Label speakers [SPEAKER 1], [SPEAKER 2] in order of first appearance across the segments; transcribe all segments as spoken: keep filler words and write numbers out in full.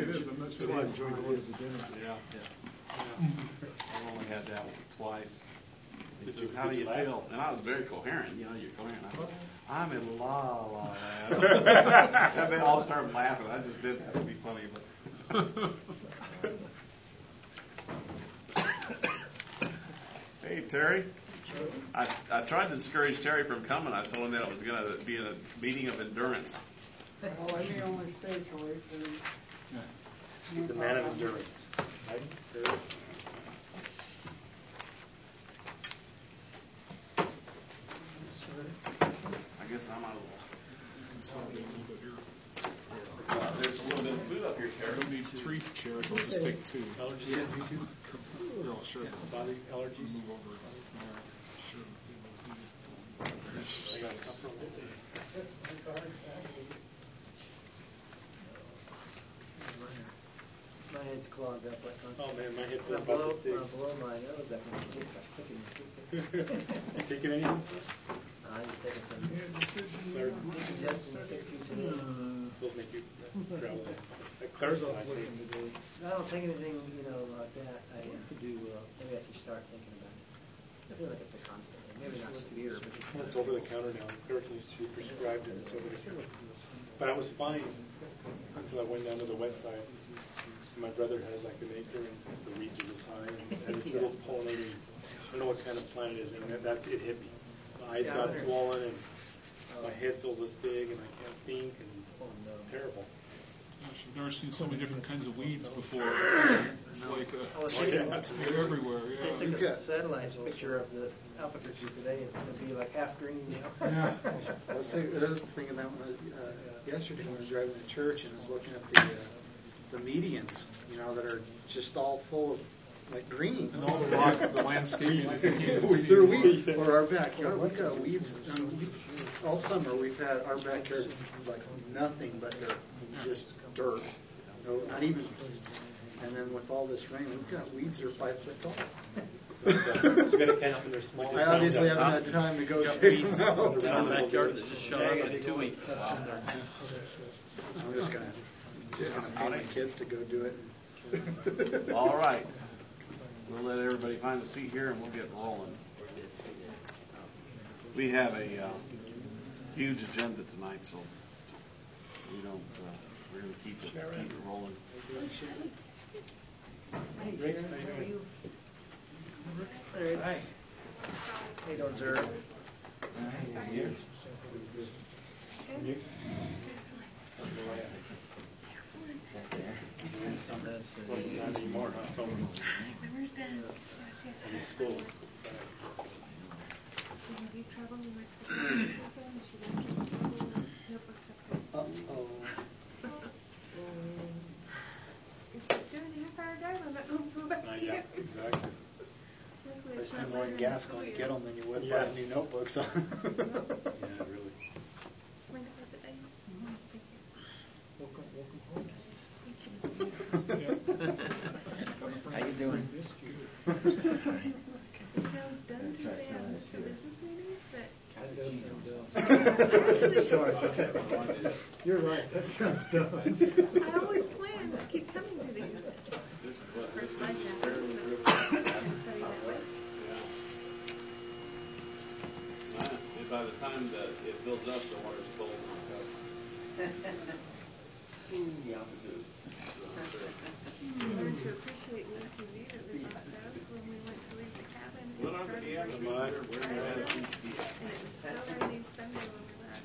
[SPEAKER 1] it is. I'm not sure I enjoyed going to the dinner.
[SPEAKER 2] Yeah, yeah. yeah. I've only had that one twice. He
[SPEAKER 3] Did
[SPEAKER 2] says,
[SPEAKER 3] you,
[SPEAKER 2] how do you
[SPEAKER 3] laugh?
[SPEAKER 2] feel? And I was very coherent. You know, you're coherent. I said, I'm in la la land. And they all started laughing. I just did that to be funny. But hey, Terry. I, I tried to discourage Terry from coming. I told him that it was going to be a meeting of endurance.
[SPEAKER 4] Well, I may only stay till eight thirty.
[SPEAKER 1] Yeah.
[SPEAKER 3] He's a man of endurance. Right? Terry?
[SPEAKER 2] I guess I'm out of uh, there's a little bit of food up here, Terry.
[SPEAKER 1] We'll need three chairs. I'll just take two.
[SPEAKER 3] Allergies?
[SPEAKER 2] Yeah.
[SPEAKER 1] You're all sure.
[SPEAKER 3] Body allergies?
[SPEAKER 1] Move over. Sure.
[SPEAKER 3] I got something.
[SPEAKER 5] My head's clogged up like
[SPEAKER 3] Oh man, my head
[SPEAKER 5] When I
[SPEAKER 3] feels
[SPEAKER 5] blow,
[SPEAKER 3] about this
[SPEAKER 5] when I
[SPEAKER 3] big.
[SPEAKER 5] blow my nose, I can keep clicking.
[SPEAKER 3] You taking anything?
[SPEAKER 5] I just take it from
[SPEAKER 3] Claire,
[SPEAKER 5] just take you today.
[SPEAKER 3] those make you drowsy. Like Claire's what I take.
[SPEAKER 5] I don't take anything, you know, like that. I uh, do. Uh, maybe I should start thinking about it. I feel like it's a constant thing. Maybe not severe, but just
[SPEAKER 3] It's over the counter now. Claire used to prescribed it. It's over the counter. But I was fine until I went down to the west side. My brother has like an acre, and the weeds are this high, and had this little pollinating. I don't know what kind of plant it is, and that, that it hit me. My eyes
[SPEAKER 5] Yeah, I
[SPEAKER 3] got
[SPEAKER 5] wonder-
[SPEAKER 3] swollen, and my head feels this big, and I can't think, and
[SPEAKER 5] oh, no.
[SPEAKER 3] it's terrible.
[SPEAKER 1] Gosh, I've never seen so many different kinds of weeds before. It's like
[SPEAKER 5] I
[SPEAKER 1] uh,
[SPEAKER 5] was
[SPEAKER 3] Oh,
[SPEAKER 5] thinking,
[SPEAKER 3] yeah.
[SPEAKER 1] they're everywhere.
[SPEAKER 5] they
[SPEAKER 1] Yeah.
[SPEAKER 5] took a satellite picture of the Albuquerque today. It's going to be like half green, you know.
[SPEAKER 1] Yeah.
[SPEAKER 6] I was, think, I was thinking that one uh, yesterday when I was driving to church, and I was looking at the uh, the medians, you know, that are just all full of like green.
[SPEAKER 1] And all the rock, the landscaping that you can't even see.
[SPEAKER 6] They're weeds. Or our backyard, we've got weeds. I mean, we, all summer we've had our backyard like nothing but dirt, just dirt. No, not even. And then with all this rain, we've got weeds that are five foot tall.
[SPEAKER 3] You gotta catch them when they're small.
[SPEAKER 6] I obviously haven't had time to go
[SPEAKER 2] Got
[SPEAKER 6] check
[SPEAKER 2] weeds
[SPEAKER 6] them out.
[SPEAKER 2] around the backyard that just showed up in two weeks.
[SPEAKER 6] I'm just gonna just gonna pay my kids to go do it.
[SPEAKER 2] All right. We'll let everybody find a seat here, and we'll get rolling. We have a uh, huge agenda tonight, so we don't. Uh, we're going to keep it keep it rolling.
[SPEAKER 5] Hey, Sharon, how are you? Hey. Hi. How you doing, sir?
[SPEAKER 3] Not anymore, huh? Totally.
[SPEAKER 7] Where's Ben?
[SPEAKER 3] In school.
[SPEAKER 7] Do you travel and work for the She's interested in school notebooks up there.
[SPEAKER 6] Uh-oh.
[SPEAKER 7] It's a two and a half hour drive. I'm not going to go back
[SPEAKER 3] Uh,
[SPEAKER 7] yet.
[SPEAKER 3] yeah, exactly.
[SPEAKER 7] Luckily,
[SPEAKER 6] I
[SPEAKER 7] it's
[SPEAKER 6] spend
[SPEAKER 7] not
[SPEAKER 6] more in
[SPEAKER 7] later
[SPEAKER 6] gas
[SPEAKER 7] school
[SPEAKER 6] going to
[SPEAKER 7] year.
[SPEAKER 6] get them than you would
[SPEAKER 3] Yeah.
[SPEAKER 6] buying new notebooks.
[SPEAKER 3] Yeah, really.
[SPEAKER 7] When does it end? Thank you.
[SPEAKER 6] Welcome, welcome home.
[SPEAKER 5] How you doing?
[SPEAKER 7] It sounds done today on the business meetings, but
[SPEAKER 6] Sorry. You're right. That sounds dumb.
[SPEAKER 7] I always plan to keep coming to these.
[SPEAKER 2] This is what this
[SPEAKER 7] First time
[SPEAKER 2] is
[SPEAKER 7] now,
[SPEAKER 2] very
[SPEAKER 7] so I study that way.
[SPEAKER 2] And by the time that it builds up, the water's cold.
[SPEAKER 5] Yeah.
[SPEAKER 7] We learned to appreciate the S U V that we bought those when we went to leave the cabin. and
[SPEAKER 2] What
[SPEAKER 7] it
[SPEAKER 2] are
[SPEAKER 7] started
[SPEAKER 2] the
[SPEAKER 7] raining.
[SPEAKER 2] mud or where
[SPEAKER 7] I
[SPEAKER 2] are
[SPEAKER 7] know.
[SPEAKER 2] the
[SPEAKER 7] And it was still raining Sunday when we left.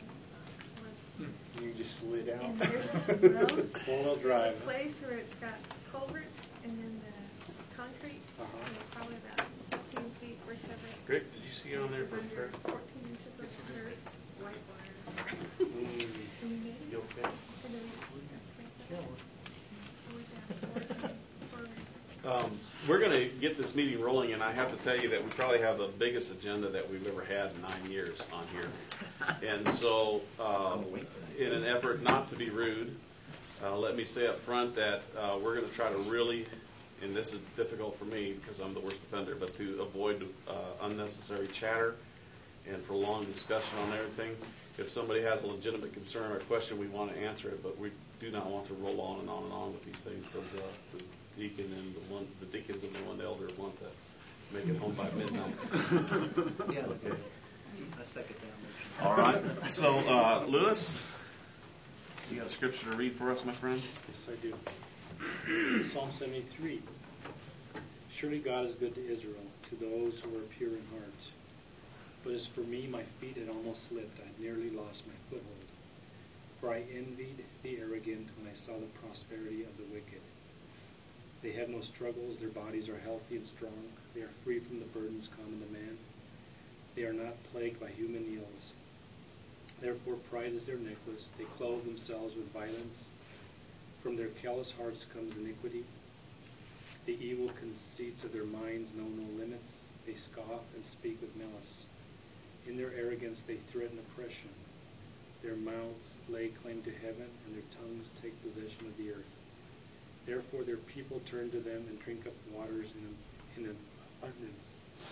[SPEAKER 6] You just slid out.
[SPEAKER 7] And there's a road,
[SPEAKER 3] Four-wheel drive.
[SPEAKER 7] a place where it's got culverts and then the concrete.
[SPEAKER 6] Uh-huh.
[SPEAKER 7] And it's probably about fifteen feet worth of it.
[SPEAKER 2] Rick, did you see on there for
[SPEAKER 7] Under
[SPEAKER 2] her?
[SPEAKER 7] fourteen inches of dirt, white water.
[SPEAKER 2] Mm.
[SPEAKER 7] And we made it.
[SPEAKER 2] You okay?
[SPEAKER 7] And then we got to make that. So we're down four times, four
[SPEAKER 2] Um, we're going to get this meeting rolling, and I have to tell you that we probably have the biggest agenda that we've ever had in nine years on here. And so, um, in an effort not to be rude, uh, let me say up front that uh, we're going to try to really, and this is difficult for me because I'm the worst offender, but to avoid uh, unnecessary chatter and prolonged discussion on everything. If somebody has a legitimate concern or question, we want to answer it, but we do not want to roll on and on and on with these things because uh, the deacon and the one, the deacons and the one elder want to make it home by midnight.
[SPEAKER 5] Yeah,
[SPEAKER 2] Okay.
[SPEAKER 5] I second that motion.
[SPEAKER 2] All right. So, uh, Lewis, you got a scripture to read for us, my friend?
[SPEAKER 3] Yes, I do. Psalm seventy-three. Surely God is good to Israel, to those who are pure in heart. But as for me, my feet had almost slipped. I nearly lost my foothold. For I envied the arrogant when I saw the prosperity of the wicked. They have no struggles. Their bodies are healthy and strong. They are free from the burdens common to man. They are not plagued by human ills. Therefore pride is their necklace. They clothe themselves with violence. From their callous hearts comes iniquity. The evil conceits of their minds know no limits. They scoff and speak with malice. In their arrogance they threaten oppression. Their mouths lay claim to heaven, and their tongues take possession of the earth. Therefore their people turn to them and drink up waters in, in abundance.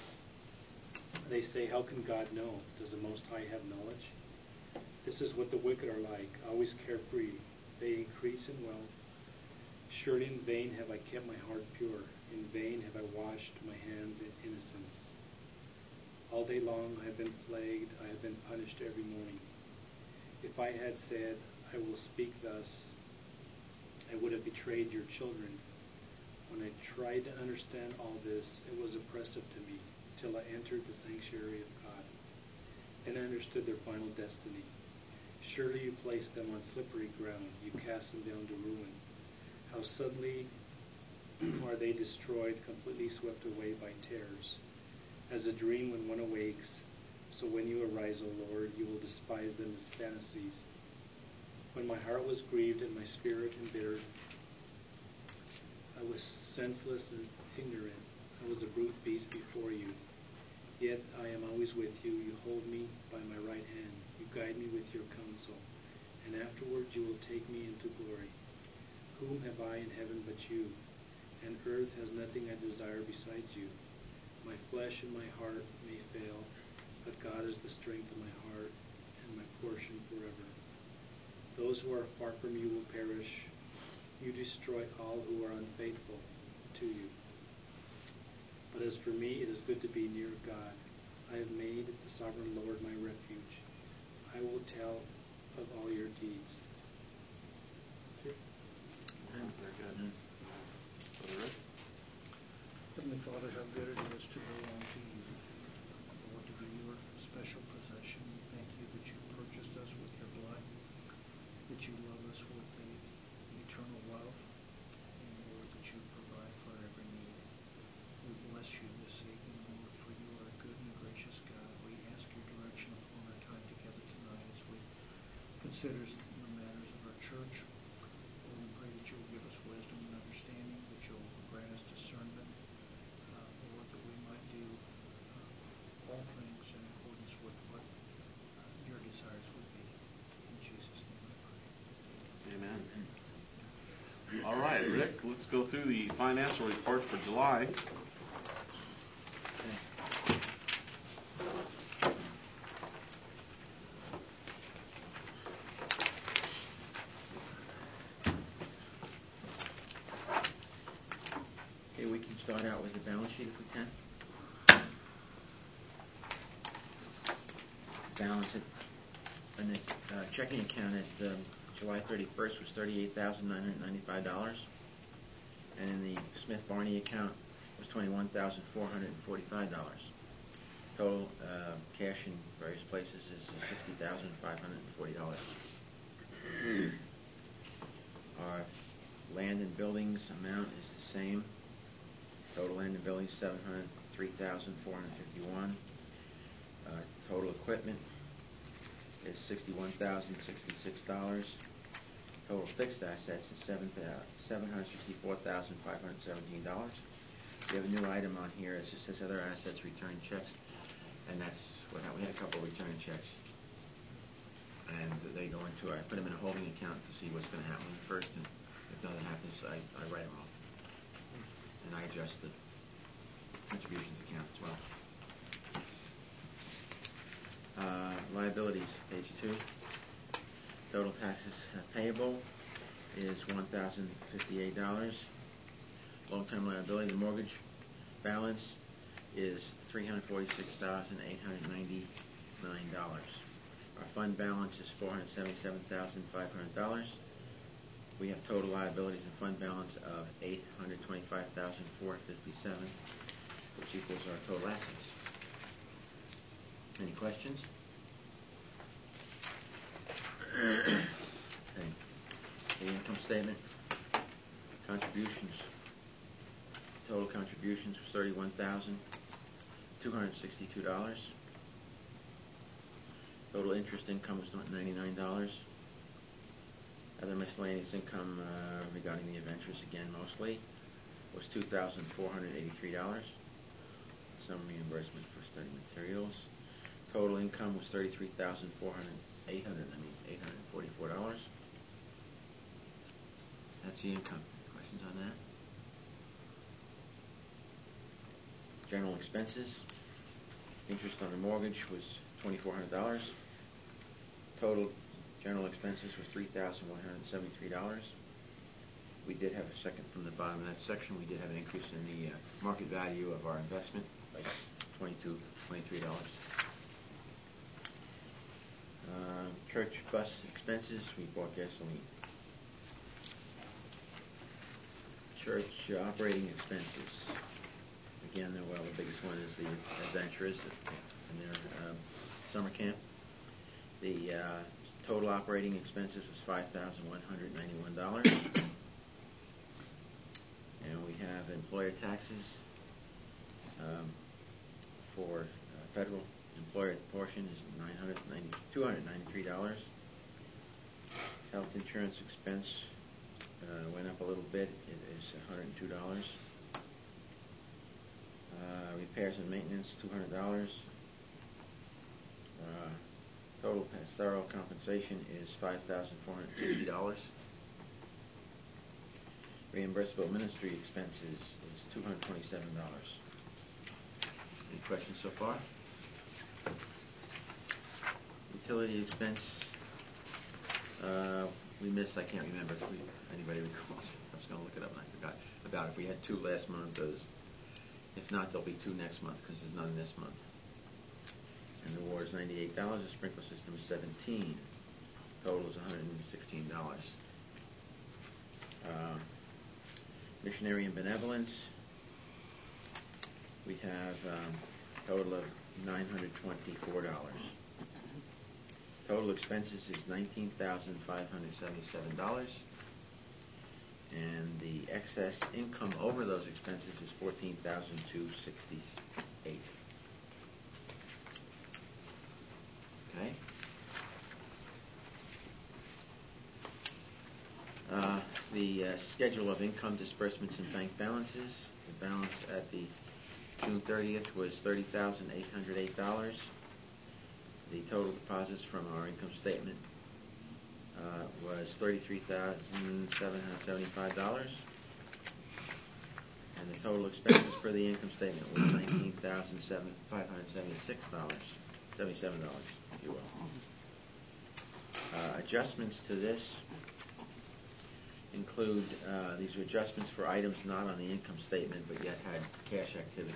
[SPEAKER 3] They say, how can God know? Does the Most High have knowledge? This is what the wicked are like, always carefree. They increase in wealth. Surely in vain have I kept my heart pure. In vain have I washed my hands in innocence. All day long I have been plagued. I have been punished every morning. If I had said, I will speak thus, I would have betrayed your children. When I tried to understand all this, it was oppressive to me, till I entered the sanctuary of God. Then I understood their final destiny. Surely you placed them on slippery ground. You cast them down to ruin. How suddenly are they destroyed, completely swept away by terrors. As a dream when one awakes, so when you arise, O Lord, you will despise them as fantasies. When my heart was grieved and my spirit embittered, I was senseless and ignorant. I was a brute beast before you. Yet I am always with you. You hold me by my right hand. You guide me with your counsel. And afterwards you will take me into glory. Whom have I in heaven but you? And earth has nothing I desire besides you. My flesh and my heart may fail, but God is the strength of my heart and my portion forever. Those who are far from you will perish. You destroy all who are unfaithful to you. But as for me, it is good to be near God. I have made the sovereign Lord my refuge. I will tell of all your deeds. That's it.
[SPEAKER 2] Very good. Brother Rick?
[SPEAKER 8] Heavenly Father, how good it is to belong to you, Lord, to be your special possession. Thank you that you purchased us with your blood, that you love us with an eternal love, and Lord, that you provide for every need. We bless you this evening, Lord, for you are a good and gracious God. We ask your direction upon our time together tonight as we consider the matters of our church. Lord, we pray that you will give us wisdom and understanding, that you will grant us discernment, uh, Lord, that we might do uh, all things in accordance with what uh, your desires would be. In Jesus' name I pray.
[SPEAKER 2] Amen. All right, Rick, let's go through the financial report for July.
[SPEAKER 9] Okay, we can start out with the balance sheet if we can. Balance it, and the uh, checking account at um, July thirty-first was thirty-eight thousand nine hundred ninety-five dollars, and in the Smith Barney account was twenty-one thousand four hundred forty-five dollars. Total uh, cash in various places is sixty thousand five hundred forty dollars. Our land and buildings amount is the same. Total land and buildings seven hundred three thousand four hundred fifty-one. Uh, total equipment is sixty-one thousand sixty-six dollars. Total fixed assets is seven hundred sixty-four thousand five hundred seventeen dollars. We have a new item on here. It just says other assets, return checks, and that's what we had a couple of return checks, and they go into. I put them in a holding account to see what's going to happen first, and if nothing happens, I, I write them off, and I adjust the contributions account as well. Uh, liabilities, page two. Total taxes payable is one thousand fifty-eight dollars. Long-term liability, the mortgage balance is three hundred forty-six thousand eight hundred ninety-nine dollars. Our fund balance is four hundred seventy-seven thousand five hundred dollars. We have total liabilities and fund balance of eight hundred twenty-five thousand four hundred fifty-seven dollars, which equals our total assets. Any questions? Okay. The income statement. Contributions. Total contributions was thirty-one thousand two hundred sixty-two dollars. Total interest income was ninety-nine dollars. Other miscellaneous income uh, regarding the adventures, again mostly, was two thousand four hundred eighty-three dollars. Some reimbursement for study materials. Total income was thirty-three thousand four hundred, eight hundred, I mean, eight hundred forty-four dollars. That's the income. Questions on that? General expenses. Interest on the mortgage was twenty-four hundred dollars. Total general expenses was three thousand one hundred seventy-three dollars. We did have a second from the bottom of that section. We did have an increase in the uh, market value of our investment by twenty-two, twenty-three dollars. Uh, church bus expenses. We bought gasoline. Church uh, operating expenses. Again, well, the biggest one is the adventurers in their um, summer camp. The uh, total operating expenses was five thousand one hundred ninety-one dollars. And we have employer taxes um, for uh, federal employer portion is nine hundred ninety, two hundred ninety-three dollars. Health insurance expense uh, went up a little bit. It is one hundred two dollars. Uh, repairs and maintenance, two hundred dollars. Uh, total pastoral compensation is five thousand four hundred fifty dollars. Reimbursable ministry expenses is two hundred twenty-seven dollars. Any questions so far? Utility expense, uh, we missed, I can't remember if we, anybody recalls. I was going to look it up and I forgot about it. If we had two last month, those. If not, there'll be two next month because there's none this month. And the water is ninety-eight dollars. The sprinkler system is seventeen dollars. Total is one hundred sixteen dollars. Uh, missionary and benevolence. We have um, a total of nine hundred twenty-four dollars. Total expenses is nineteen thousand five hundred seventy-seven dollars. And the excess income over those expenses is fourteen thousand two hundred sixty-eight dollars. Okay. Uh, the uh, schedule of income disbursements and bank balances. The balance at the June thirtieth was thirty thousand eight hundred eight dollars. The total deposits from our income statement uh, was thirty-three thousand seven hundred seventy-five dollars. And the total expenses for the income statement was nineteen thousand five hundred seventy-six dollars, seventy-seven dollars, if you will. Uh, adjustments to this include, uh, these are adjustments for items not on the income statement but yet had cash activity.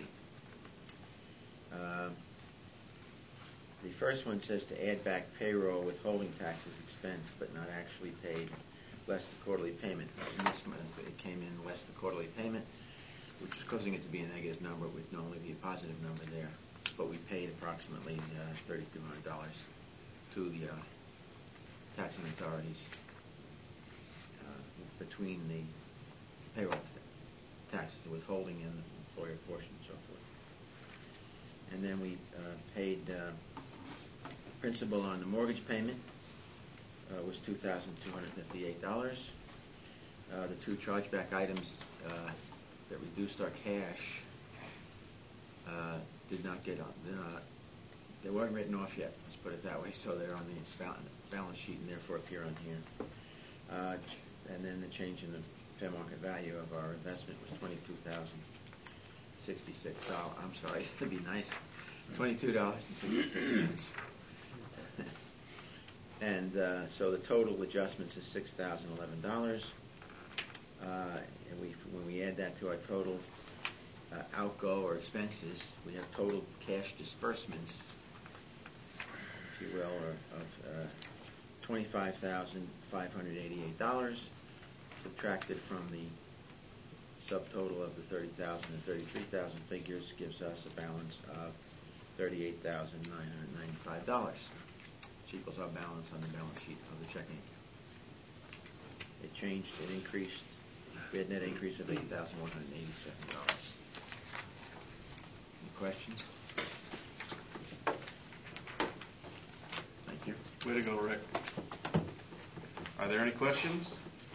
[SPEAKER 9] Uh, the first one says to add back payroll withholding taxes expense but not actually paid less the quarterly payment. In this month it came in less the quarterly payment, which is causing it to be a negative number. It would normally be a positive number there. But we paid approximately uh, thirty-two hundred dollars to the uh, taxing authorities uh, between the payroll t- taxes, the withholding, and the employer portion and so forth. And then we uh, paid uh, principal on the mortgage payment uh, was two thousand two hundred fifty-eight dollars. Uh, the two chargeback items uh, that reduced our cash uh, did not get on. Uh, they weren't written off yet. Let's put it that way. So they're on the balance sheet and therefore appear on here. Uh, and then the change in the fair market value of our investment was twenty-two thousand sixty-six dollars. I'm sorry, to be nice, twenty-two dollars and sixty-six cents. And uh, so the total adjustments is six thousand eleven dollars. Uh, and we, when we add that to our total uh, outgo or expenses, we have total cash disbursements, if you will, or of uh, twenty-five thousand five hundred eighty-eight dollars, subtracted from the subtotal of the thirty thousand and thirty-three thousand figures gives us a balance of thirty-eight thousand nine hundred ninety-five dollars, which equals our balance on the balance sheet of the checking account. It changed, it increased, we had net increase of eight thousand one hundred eighty-seven dollars. Any questions? Thank you.
[SPEAKER 2] Way to go, Rick. Are there any questions?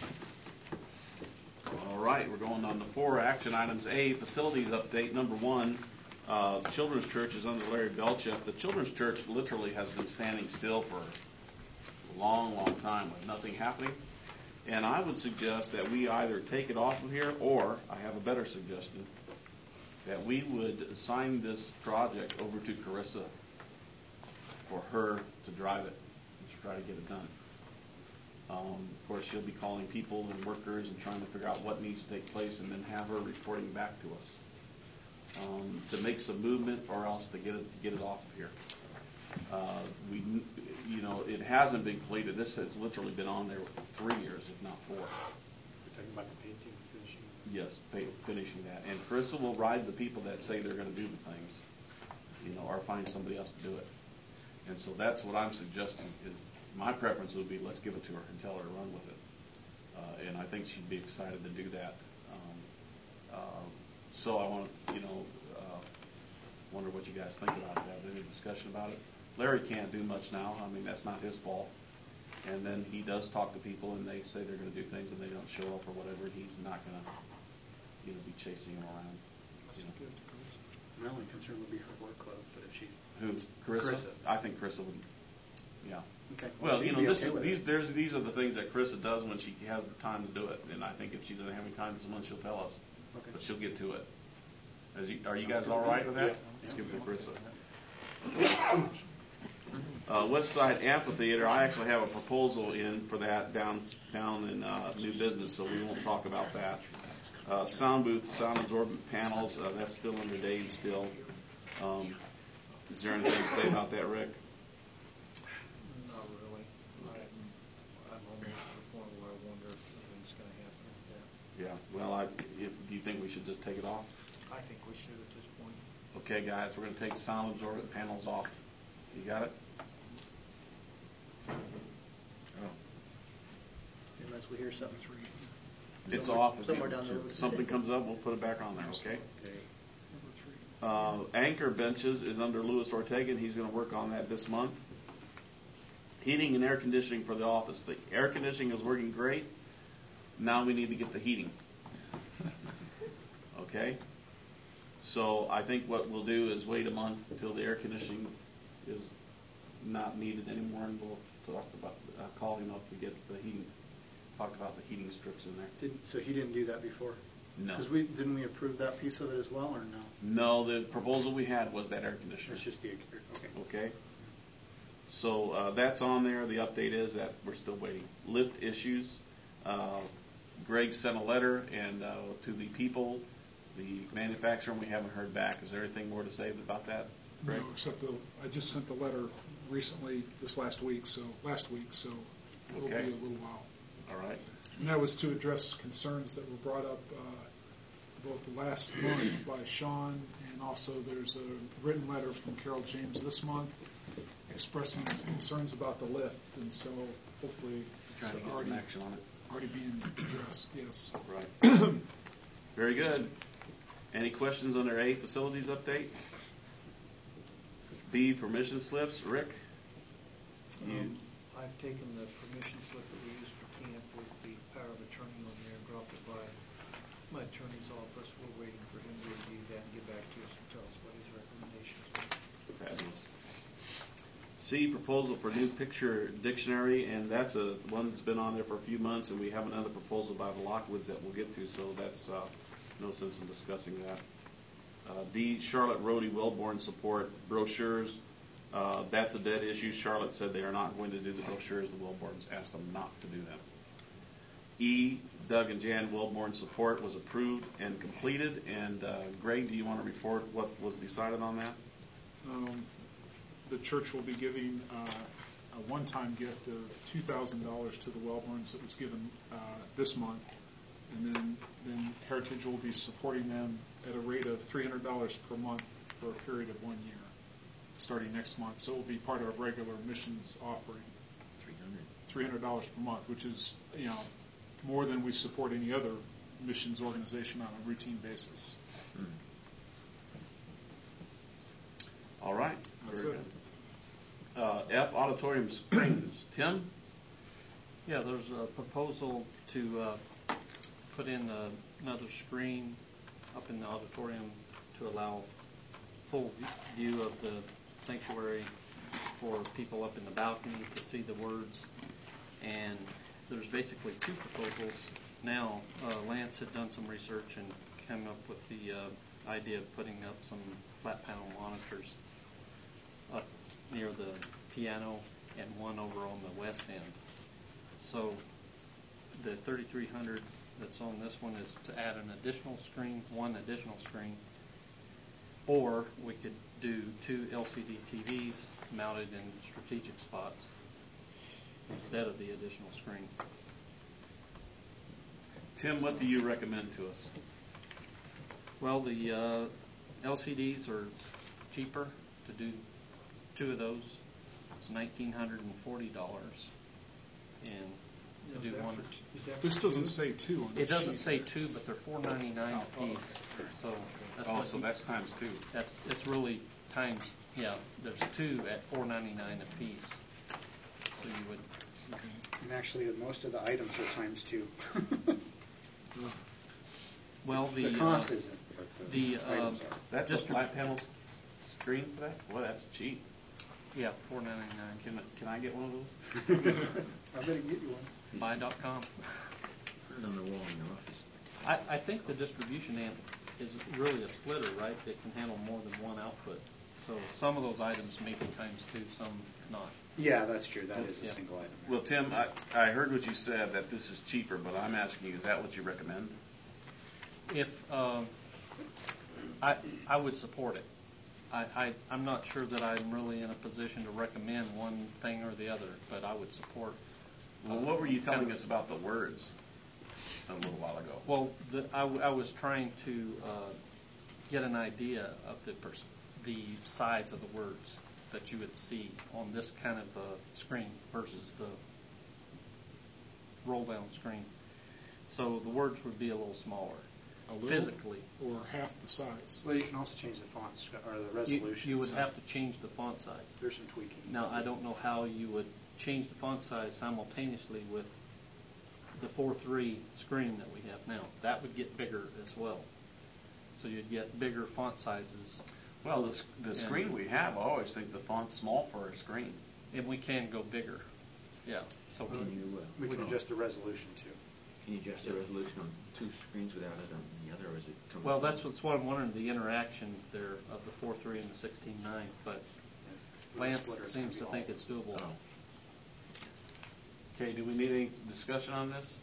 [SPEAKER 2] All right, we're going on to four action items. A, facilities update. Number one, uh, Children's Church is under Larry Belcheff. The Children's Church literally has been standing still for a long, long time with nothing happening. And I would suggest that we either take it off of here, or I have a better suggestion, that we would assign this project over to Carissa for her to drive it and to try to get it done. Um, of course, she'll be calling people and workers and trying to figure out what needs to take place, and then have her reporting back to us um, to make some movement, or else to get it get it off of here. Uh, we, you know, it hasn't been completed. This has literally been on there three years, if not four.
[SPEAKER 3] We're talking about the painting, finishing.
[SPEAKER 2] Yes, pay, finishing that. And Carissa will ride the people that say they're going to do the things, you know, or find somebody else to do it. And so that's what I'm suggesting is. My preference would be let's give it to her and tell her to run with it. Uh, and I think she'd be excited to do that. Um, uh, so I want to, you know, uh, wonder what you guys think about that. Any discussion about it? Larry can't do much now. I mean, that's not his fault. And then he does talk to people, and they say they're going to do things, and they don't show up or whatever. He's not going to, you know, be chasing them around. You know.
[SPEAKER 6] My only concern would be her workload, but if she...
[SPEAKER 2] Who's Carissa?
[SPEAKER 6] Carissa.
[SPEAKER 2] I think Carissa would, yeah.
[SPEAKER 6] Okay.
[SPEAKER 2] Well,
[SPEAKER 6] she'd
[SPEAKER 2] you know,
[SPEAKER 6] be
[SPEAKER 2] this
[SPEAKER 6] okay
[SPEAKER 2] is,
[SPEAKER 6] with
[SPEAKER 2] these
[SPEAKER 6] it.
[SPEAKER 2] there's these are the things that Carissa does when she has the time to do it, and I think if she doesn't have any time this month, she'll tell us.
[SPEAKER 6] Okay.
[SPEAKER 2] But she'll get to it. Is you, are you guys all right with that?
[SPEAKER 3] Yeah.
[SPEAKER 2] Let's give it to Carissa. Uh, West Side Amphitheater. I actually have a proposal in for that down down in uh, new business, so we won't talk about that. Uh, sound booth, sound absorbent panels. Uh, that's still under Dave still. Um, is there anything to say about that, Rick?
[SPEAKER 8] Not really. I'm, I'm almost to the point where I wonder if anything's going to happen with that.
[SPEAKER 2] Yeah. Well, I, if, do you think we should just take it off?
[SPEAKER 8] I think we should at this point.
[SPEAKER 2] Okay, guys, we're going to take sound absorbent panels off. You got it?
[SPEAKER 9] Oh,
[SPEAKER 6] Unless we hear something.
[SPEAKER 2] It's
[SPEAKER 6] Somewhere-
[SPEAKER 2] off. If
[SPEAKER 6] somewhere
[SPEAKER 2] you-
[SPEAKER 6] down the road.
[SPEAKER 2] Something comes up, we'll put it back on there, okay?
[SPEAKER 6] Okay.
[SPEAKER 2] Uh, anchor benches is under Louis Ortega, and he's going to work on that this month. Heating and air conditioning for the office. The air conditioning is working great. Now we need to get the heating. Okay? So I think what we'll do is wait a month until the air conditioning is not needed anymore, and we'll talk about, uh, call him up to get the heating, talk about the heating strips in there.
[SPEAKER 6] Did, so he didn't do that before?
[SPEAKER 2] No.
[SPEAKER 6] Because we, didn't we approve that piece of it as well, or no?
[SPEAKER 2] No, the proposal we had was that air conditioner.
[SPEAKER 6] It's just the, okay.
[SPEAKER 2] Okay? So uh, that's on there. The update is that we're still waiting. Lift issues. Uh, Greg sent a letter and uh, to the people, the manufacturer, and we haven't heard back. Is there anything more to say about that,
[SPEAKER 1] No,
[SPEAKER 2] Greg?
[SPEAKER 1] except the, I just sent the letter recently, this last week, so, last week, so it'll be a
[SPEAKER 2] Okay.
[SPEAKER 1] little while.
[SPEAKER 2] All right.
[SPEAKER 1] And that was to address concerns that were brought up uh, both last month by Sean, and also there's a written letter from Carol James this month expressing concerns about the lift, and so hopefully it's
[SPEAKER 2] Trying to get
[SPEAKER 1] already,
[SPEAKER 2] some action on it.
[SPEAKER 1] already being addressed, yes.
[SPEAKER 2] Right. Very good. Any questions under A, facilities update? B, permission slips. Rick? You,
[SPEAKER 8] Um, I've taken the permission slip that we used for camp with the power of attorney on there and dropped it by my attorney's office. We're waiting for him to review that and get back to us and tell us what his recommendations are.
[SPEAKER 2] fabulous. C, proposal for new picture dictionary, and that's a one that's been on there for a few months, and we have another proposal by the Lockwoods that we'll get to, so that's uh, no sense in discussing that. Uh, D, Charlotte Roadie Wellborn support brochures. Uh, that's a dead issue. Charlotte said they are not going to do the brochures. The Wilborns asked them not to do them. E, Doug and Jan Wilborn support was approved and completed. And uh, Greg, do you want to report what was decided on that?
[SPEAKER 1] Um, the church will be giving uh, a one-time gift of two thousand dollars to the Wilborns that was given uh, this month. And then, then Heritage will be supporting them at a rate of three hundred dollars per month for a period of one year, starting next month. So it will be part of our regular missions offering.
[SPEAKER 9] three hundred.
[SPEAKER 1] three hundred dollars per month, which is, you know, more than we support any other missions organization on a routine basis.
[SPEAKER 9] Hmm.
[SPEAKER 2] All right.
[SPEAKER 1] That's
[SPEAKER 2] Very
[SPEAKER 1] it.
[SPEAKER 2] good. Uh, F, auditorium screens. Tim?
[SPEAKER 10] Yeah, there's a proposal to uh, put in uh, another screen up in the auditorium to allow full view of the sanctuary for people up in the balcony to see the words. And there's basically two proposals. Now, uh, Lance had done some research and came up with the uh, idea of putting up some flat panel monitors up near the piano and one over on the west end. So the thirty-three hundred that's on this one is to add an additional screen, one additional screen, or we could do two L C D T Vs mounted in strategic spots instead of the additional screen.
[SPEAKER 2] Tim, what do you recommend to us?
[SPEAKER 10] Well, the uh, L C Ds are cheaper to do two of those. It's nineteen hundred forty dollars. And to do one.
[SPEAKER 1] This doesn't say two on the
[SPEAKER 10] It doesn't
[SPEAKER 1] sheet.
[SPEAKER 10] say two, but they're four ninety-nine a piece. So that's
[SPEAKER 2] Oh,
[SPEAKER 10] what
[SPEAKER 2] so
[SPEAKER 10] you-
[SPEAKER 2] that's times two.
[SPEAKER 10] That's, it's really times, yeah, there's two at four ninety-nine a piece. So you would,
[SPEAKER 6] And actually, most of the items are times two.
[SPEAKER 10] well, the.
[SPEAKER 6] The cost
[SPEAKER 10] uh,
[SPEAKER 6] isn't, but
[SPEAKER 10] the,
[SPEAKER 6] the
[SPEAKER 10] uh,
[SPEAKER 6] items are.
[SPEAKER 2] That's
[SPEAKER 10] Just
[SPEAKER 2] a flat panel s- s- screen for that? Boy, that's cheap.
[SPEAKER 10] Yeah, four ninety-nine.
[SPEAKER 2] Can I, can I get one of those?
[SPEAKER 6] I better get you one.
[SPEAKER 10] Buy dot com.
[SPEAKER 9] Put it on the wall in your office.
[SPEAKER 10] I, I think the distribution amp is really a splitter, right? That can handle more than one output. So some of those items may be times two, some not.
[SPEAKER 6] Yeah, that's true. That is a
[SPEAKER 10] Yeah.
[SPEAKER 6] single item.
[SPEAKER 2] Well, Tim, I, I heard what you said, that this is cheaper, but I'm asking you, is that what you recommend?
[SPEAKER 10] If um, I, I would support it. I, I, I'm not sure that I'm really in a position to recommend one thing or the other, but I would support.
[SPEAKER 2] Well, what were you telling us about the words a little while ago?
[SPEAKER 10] Well, the, I, w- I was trying to uh, get an idea of the pers- the size of the words that you would see on this kind of uh, screen versus the roll-down screen. So the words would be a little smaller,
[SPEAKER 1] A little,
[SPEAKER 10] physically.
[SPEAKER 1] or half the size.
[SPEAKER 6] Well, you can also change the fonts or the
[SPEAKER 10] You,
[SPEAKER 6] resolution.
[SPEAKER 10] you would
[SPEAKER 6] so
[SPEAKER 10] have to change the font size.
[SPEAKER 6] There's some tweaking.
[SPEAKER 10] Now, I don't know how you would change the font size simultaneously with the four three screen that we have now. That would get bigger as well. So you'd get bigger font sizes.
[SPEAKER 2] Well, the, s- the screen we have, I always think the font's small for a screen.
[SPEAKER 10] And we can go bigger. Yeah. So
[SPEAKER 9] Can you, uh,
[SPEAKER 6] We can adjust the resolution too.
[SPEAKER 9] can you adjust the resolution on two screens without it on the other, or is it? come-
[SPEAKER 10] well, that's what's what I'm wondering, the interaction there of the four three and the sixteen nine. But
[SPEAKER 6] With the
[SPEAKER 10] Lance
[SPEAKER 6] splitter, it's
[SPEAKER 10] seems to
[SPEAKER 6] gonna be
[SPEAKER 10] think
[SPEAKER 6] all-
[SPEAKER 10] it's doable.
[SPEAKER 9] Oh.
[SPEAKER 2] Okay, do we need any discussion on this?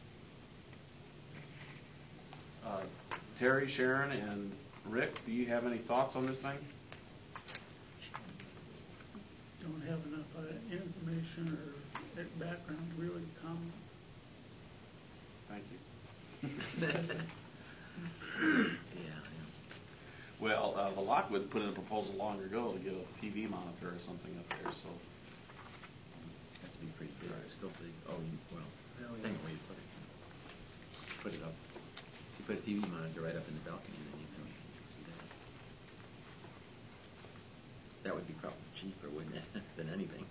[SPEAKER 2] Uh, Terry, Sharon, and Rick, do you have any thoughts on this thing?
[SPEAKER 4] Don't have enough uh, information or background to really comment.
[SPEAKER 2] Thank you.
[SPEAKER 9] Yeah, yeah.
[SPEAKER 2] Well, uh, the Lockwood put in a proposal long ago to get a T V monitor or something up there, so.
[SPEAKER 9] Has to be pretty big. It's still big. Oh, you, well, depending on where you put it. Put it up. You put a T V monitor right up in the balcony, then you can see that. That would be probably cheaper, wouldn't it, than anything?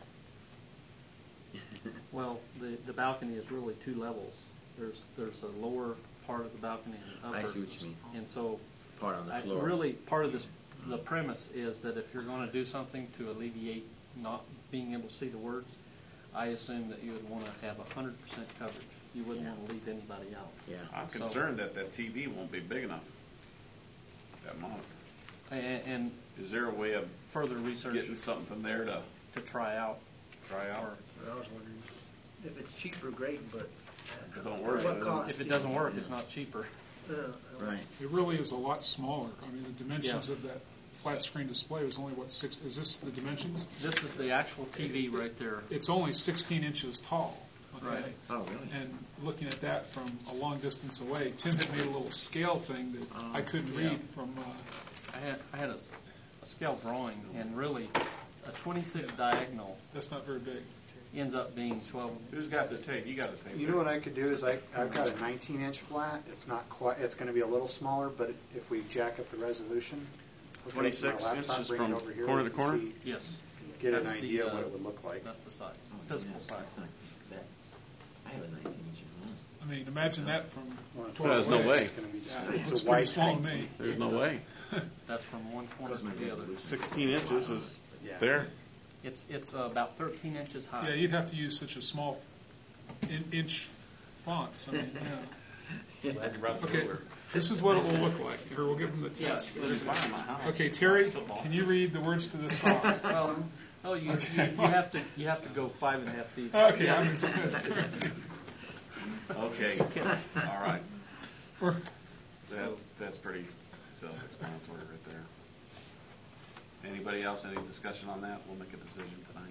[SPEAKER 10] Well, the, the balcony is really two levels. There's there's a lower part of the balcony and an
[SPEAKER 9] I
[SPEAKER 10] upper.
[SPEAKER 9] see what you mean.
[SPEAKER 10] And so,
[SPEAKER 9] Part on the
[SPEAKER 10] I,
[SPEAKER 9] floor.
[SPEAKER 10] really, part of this, the premise is that if you're going to do something to alleviate not being able to see the words, I assume that you would want to have one hundred percent coverage. You wouldn't
[SPEAKER 9] Yeah.
[SPEAKER 10] want to leave anybody out.
[SPEAKER 9] Yeah.
[SPEAKER 2] I'm
[SPEAKER 10] So-
[SPEAKER 2] concerned that that T V won't be big enough, that monitor.
[SPEAKER 10] And, and
[SPEAKER 2] Is there a way of
[SPEAKER 10] further research
[SPEAKER 2] getting something from there to
[SPEAKER 10] to try out.
[SPEAKER 2] try out?
[SPEAKER 5] I was wondering if it's cheaper, great, but
[SPEAKER 2] If it don't work,
[SPEAKER 5] what
[SPEAKER 2] then-
[SPEAKER 5] cost?
[SPEAKER 10] If it doesn't work, it's not cheaper.
[SPEAKER 5] Uh,
[SPEAKER 9] Right.
[SPEAKER 1] It really is a lot smaller. I mean, the dimensions
[SPEAKER 10] Yeah.
[SPEAKER 1] of that flat screen display was only, what, six, is this the dimensions?
[SPEAKER 10] This is the actual T V right there.
[SPEAKER 1] It's only sixteen inches tall. Okay?
[SPEAKER 10] Right.
[SPEAKER 9] Oh, really?
[SPEAKER 1] And looking at that from a long distance away, Tim had made a little scale thing that
[SPEAKER 10] Oh,
[SPEAKER 1] I couldn't
[SPEAKER 10] yeah.
[SPEAKER 1] read from, uh,
[SPEAKER 10] I had I had a, s- a scale drawing, and really, a twenty-six diagonal
[SPEAKER 1] that's not very big.
[SPEAKER 10] ends up being twelve.
[SPEAKER 2] Who's got the tape? You got the tape.
[SPEAKER 6] You know what I could do is I, I've got a nineteen inch flat. It's not quite, it's going to be a little smaller, but if we jack up the resolution, hook it up to my
[SPEAKER 2] twenty-six
[SPEAKER 6] laptop,
[SPEAKER 2] inches
[SPEAKER 6] bring it
[SPEAKER 2] from
[SPEAKER 6] over here,
[SPEAKER 2] corner
[SPEAKER 6] we
[SPEAKER 2] to
[SPEAKER 6] can
[SPEAKER 2] corner?
[SPEAKER 6] see-
[SPEAKER 10] Yes.
[SPEAKER 6] Get an
[SPEAKER 10] That's the,
[SPEAKER 6] idea of
[SPEAKER 10] uh,
[SPEAKER 6] what it would look like.
[SPEAKER 10] That's the size,
[SPEAKER 9] Oh,
[SPEAKER 10] physical
[SPEAKER 9] yes,
[SPEAKER 10] size.
[SPEAKER 9] that's not bad. I have a nineteen inch one.
[SPEAKER 1] I mean, imagine that from
[SPEAKER 6] Well,
[SPEAKER 1] twelve
[SPEAKER 2] There's no
[SPEAKER 1] away.
[SPEAKER 2] way.
[SPEAKER 6] It's going to be just,
[SPEAKER 1] Yeah,
[SPEAKER 6] it's
[SPEAKER 1] looks
[SPEAKER 6] a
[SPEAKER 1] pretty
[SPEAKER 6] wide
[SPEAKER 1] small to
[SPEAKER 6] tank.
[SPEAKER 1] me.
[SPEAKER 2] There's no way.
[SPEAKER 10] That's from one corner to the other.
[SPEAKER 2] sixteen inches is
[SPEAKER 6] Yeah.
[SPEAKER 2] there.
[SPEAKER 10] It's it's uh, about thirteen inches high.
[SPEAKER 1] Yeah, you'd have to use such a small in, inch fonts. I mean, yeah.
[SPEAKER 2] Glad you brought the
[SPEAKER 1] Okay,
[SPEAKER 2] ruler.
[SPEAKER 1] this is what it will look like. Here, we'll give them the
[SPEAKER 10] Yeah,
[SPEAKER 1] test.
[SPEAKER 10] it's
[SPEAKER 2] fine, my house.
[SPEAKER 1] Okay, Terry, can you read the words to this song?
[SPEAKER 10] Well, oh, you,
[SPEAKER 1] Okay.
[SPEAKER 10] you you have to you have to go five and a half feet.
[SPEAKER 1] Okay,
[SPEAKER 10] Yeah.
[SPEAKER 1] I mean,
[SPEAKER 2] Okay. All right.
[SPEAKER 1] or-
[SPEAKER 2] That, that's pretty self-explanatory right there. Anybody else, any discussion on that? We'll make a decision tonight.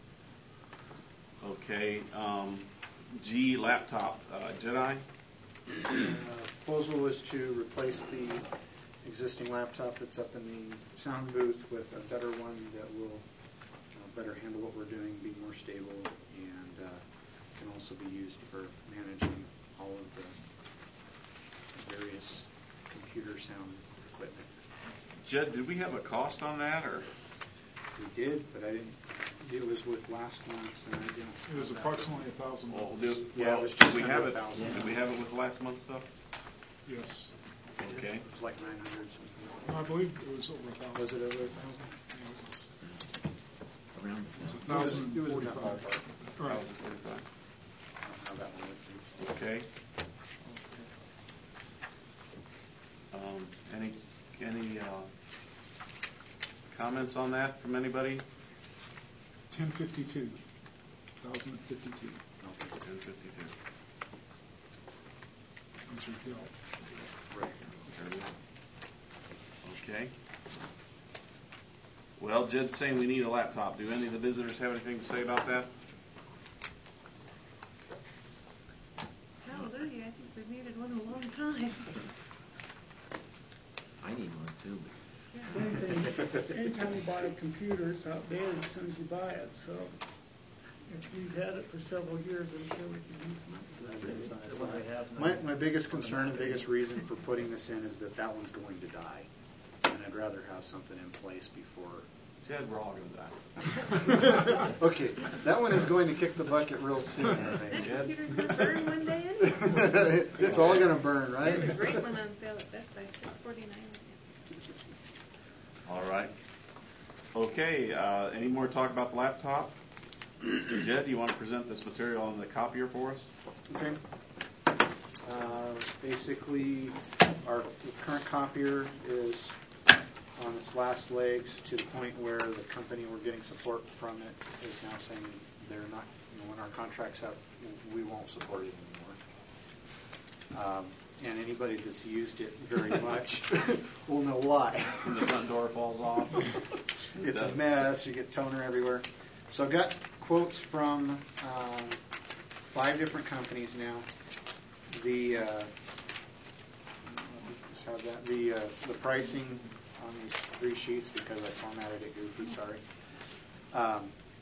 [SPEAKER 2] Okay, um, G laptop, uh, Jedi,
[SPEAKER 6] Uh, Proposal was to replace the existing laptop that's up in the sound booth with a better one that will uh, better handle what we're doing, be more stable, and uh, can also be used for managing all of the various computer sound equipment.
[SPEAKER 2] Jed, did we have a cost on that, or?
[SPEAKER 6] We did, but I didn't, it was with last month's, and I didn't.
[SPEAKER 1] It was approximately a thousand
[SPEAKER 2] Well,
[SPEAKER 1] dollars.
[SPEAKER 2] do,
[SPEAKER 6] Yeah,
[SPEAKER 2] well,
[SPEAKER 6] it was
[SPEAKER 2] did
[SPEAKER 6] just
[SPEAKER 2] we
[SPEAKER 6] under
[SPEAKER 2] have
[SPEAKER 6] a
[SPEAKER 2] it,
[SPEAKER 6] thousand.
[SPEAKER 2] did we have it with last month's stuff?
[SPEAKER 1] Yes.
[SPEAKER 2] Okay.
[SPEAKER 6] It was like nine hundred something.
[SPEAKER 1] No, I believe it was over a thousand.
[SPEAKER 6] Was it over a thousand?
[SPEAKER 1] Yeah, it was.
[SPEAKER 9] Around
[SPEAKER 1] It was a
[SPEAKER 6] It was-
[SPEAKER 1] thousand
[SPEAKER 6] it was in
[SPEAKER 1] and
[SPEAKER 6] that
[SPEAKER 1] forty-five.
[SPEAKER 6] ballpark.
[SPEAKER 1] Right.
[SPEAKER 6] I don't have that one with me.
[SPEAKER 2] Okay. Um, any, any, uh, comments on that from anybody?
[SPEAKER 1] Ten fifty-two, thousand and fifty-two.
[SPEAKER 2] Ten fifty-two.
[SPEAKER 1] That's retail.
[SPEAKER 6] Right.
[SPEAKER 2] Okay. Well, Jed's saying we need a laptop. Do any of the visitors have anything to say about that?
[SPEAKER 7] Hallelujah, I think we've needed one in a long time.
[SPEAKER 9] I need one too,
[SPEAKER 4] Same thing, anytime you buy a computer, it's outdated as soon as you buy it, so if you've had it for several years, I'm sure we can use it.
[SPEAKER 6] It's not- it's
[SPEAKER 5] The one
[SPEAKER 6] not-
[SPEAKER 5] we have now.
[SPEAKER 6] My, my biggest concern and biggest reason for putting this in is that that one's going to die. And I'd rather have something in place before.
[SPEAKER 2] Jed, we're all going to die.
[SPEAKER 6] Okay, that one is going to kick the bucket real soon, I
[SPEAKER 7] That
[SPEAKER 6] think.
[SPEAKER 7] computer's gonna burn one day.
[SPEAKER 6] It's all gonna burn,
[SPEAKER 7] There's a
[SPEAKER 6] right?
[SPEAKER 7] great one on sale at Best Buy, six forty-nine.
[SPEAKER 2] All right. Okay, uh, any more talk about the laptop? Jed, do you want to present this material on the copier for us?
[SPEAKER 6] Okay. Uh, Basically, our current copier is on its last legs to the point where the company we're getting support from it is now saying they're not, you know, when our contract's up, we won't support it anymore. Um, And anybody that's used it very much will know why.
[SPEAKER 2] When the front door falls off?
[SPEAKER 6] It's a
[SPEAKER 2] does.
[SPEAKER 6] mess. You get toner everywhere. So I've got quotes from um, five different companies now. The uh, just have that. The uh, the pricing on these three sheets because I formatted it goofy. Sorry. Um,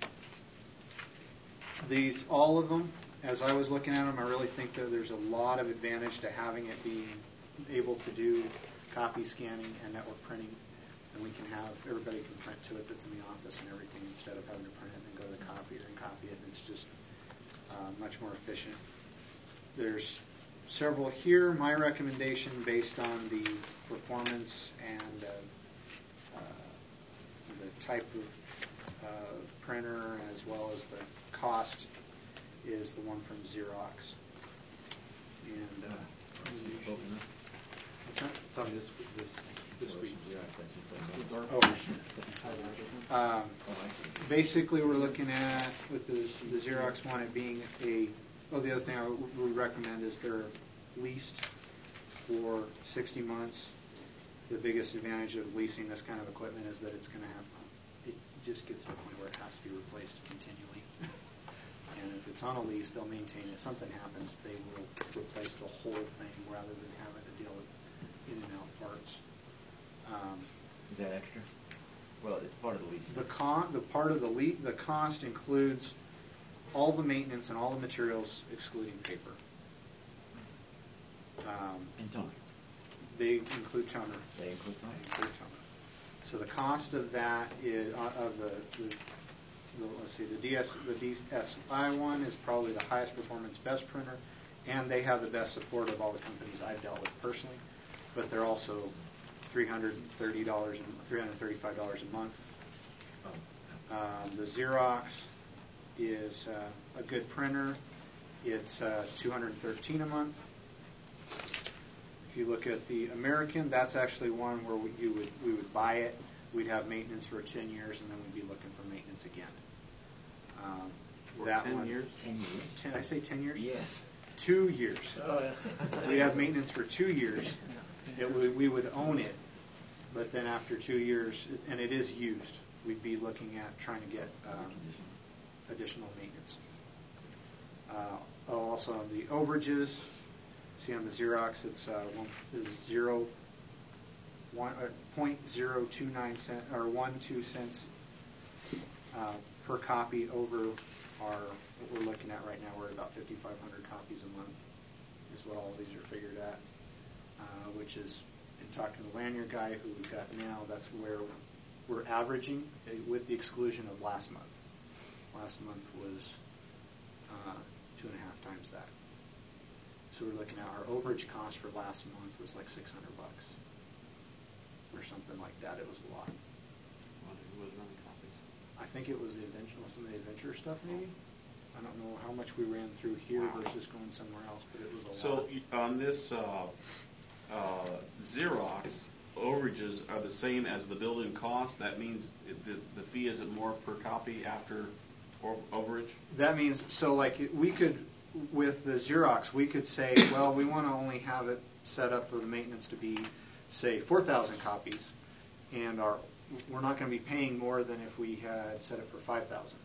[SPEAKER 6] these all of them. As I was looking at them, I really think that there's a lot of advantage to having it being able to do copy scanning and network printing. And we can have, everybody can print to it that's in the office and everything instead of having to print it and go to the copier and copy it. And it's just uh, much more efficient. There's several here. My recommendation based on the performance and uh, uh, the type of uh, printer as well as the cost is the one from Xerox. And uh, what's that?
[SPEAKER 3] It's on this, this,
[SPEAKER 6] this week.
[SPEAKER 10] The dark-
[SPEAKER 6] Oh, um, basically, we're looking at, with the, the Xerox one, it being a, oh, the other thing I would would recommend is they're leased for sixty months. The biggest advantage of leasing this kind of equipment is that it's going to have, it just gets to the point where it has to be replaced continually. And if it's on a lease, they'll maintain it. If something happens, they will replace the whole thing rather than having to deal with in and out parts. Um,
[SPEAKER 9] Is that extra? Well, it's part of the lease.
[SPEAKER 6] The con, the part of the le, the cost includes all the maintenance and all the materials excluding paper. Um,
[SPEAKER 9] And toner.
[SPEAKER 6] They include toner.
[SPEAKER 9] They include toner.
[SPEAKER 6] They include toner. So the cost of that is, uh, of the, the, the, let's see, the D S, the D S I one is probably the highest performance, best printer, and they have the best support of all the companies I've dealt with personally. But they're also three hundred thirty dollars and three hundred thirty-five dollars a month. Um, the Xerox is uh, a good printer. It's uh, two hundred thirteen dollars a month. If you look at the American, that's actually one where we, you would we would buy it. We'd have maintenance for ten years, and then we'd be looking for maintenance again. Um,
[SPEAKER 10] For
[SPEAKER 6] that
[SPEAKER 10] ten
[SPEAKER 6] one,
[SPEAKER 10] years?
[SPEAKER 9] Ten years?
[SPEAKER 6] Ten, I say ten years?
[SPEAKER 9] Yes.
[SPEAKER 6] Two years.
[SPEAKER 5] Oh, yeah.
[SPEAKER 6] We'd have maintenance for two years. It would, we would own it, but then after two years, and it is used, we'd be looking at trying to get um, additional maintenance. Uh, also, on the overages, see on the Xerox, it's uh, one, it's zero, one, uh, point zero two nine cent or one two cents uh, per copy over our what we're looking at right now. We're at about fifty-five hundred copies a month, is what all of these are figured at. Uh, which is, in talking to the lanyard guy who we've got now, that's where we're averaging, uh, with the exclusion of last month. Last month was uh, two and a half times that. So we're looking at our overage cost for last month was like six hundred bucks, or something like that. It was a lot.
[SPEAKER 2] Who was running copies?
[SPEAKER 6] I think it was the adventure, some of the adventure stuff, maybe. I don't know how much we ran through here
[SPEAKER 2] Wow.
[SPEAKER 6] versus going somewhere else, but it was a
[SPEAKER 2] So
[SPEAKER 6] lot.
[SPEAKER 2] y- on this uh, uh, Xerox, overages are the same as the building cost. That means it, the, the fee isn't more per copy after or overage?
[SPEAKER 6] That means, so like we could, with the Xerox, we could say, well, we want to only have it set up for the maintenance to be, say, four thousand copies, and our we're not going to be paying more than if we had set it for five thousand.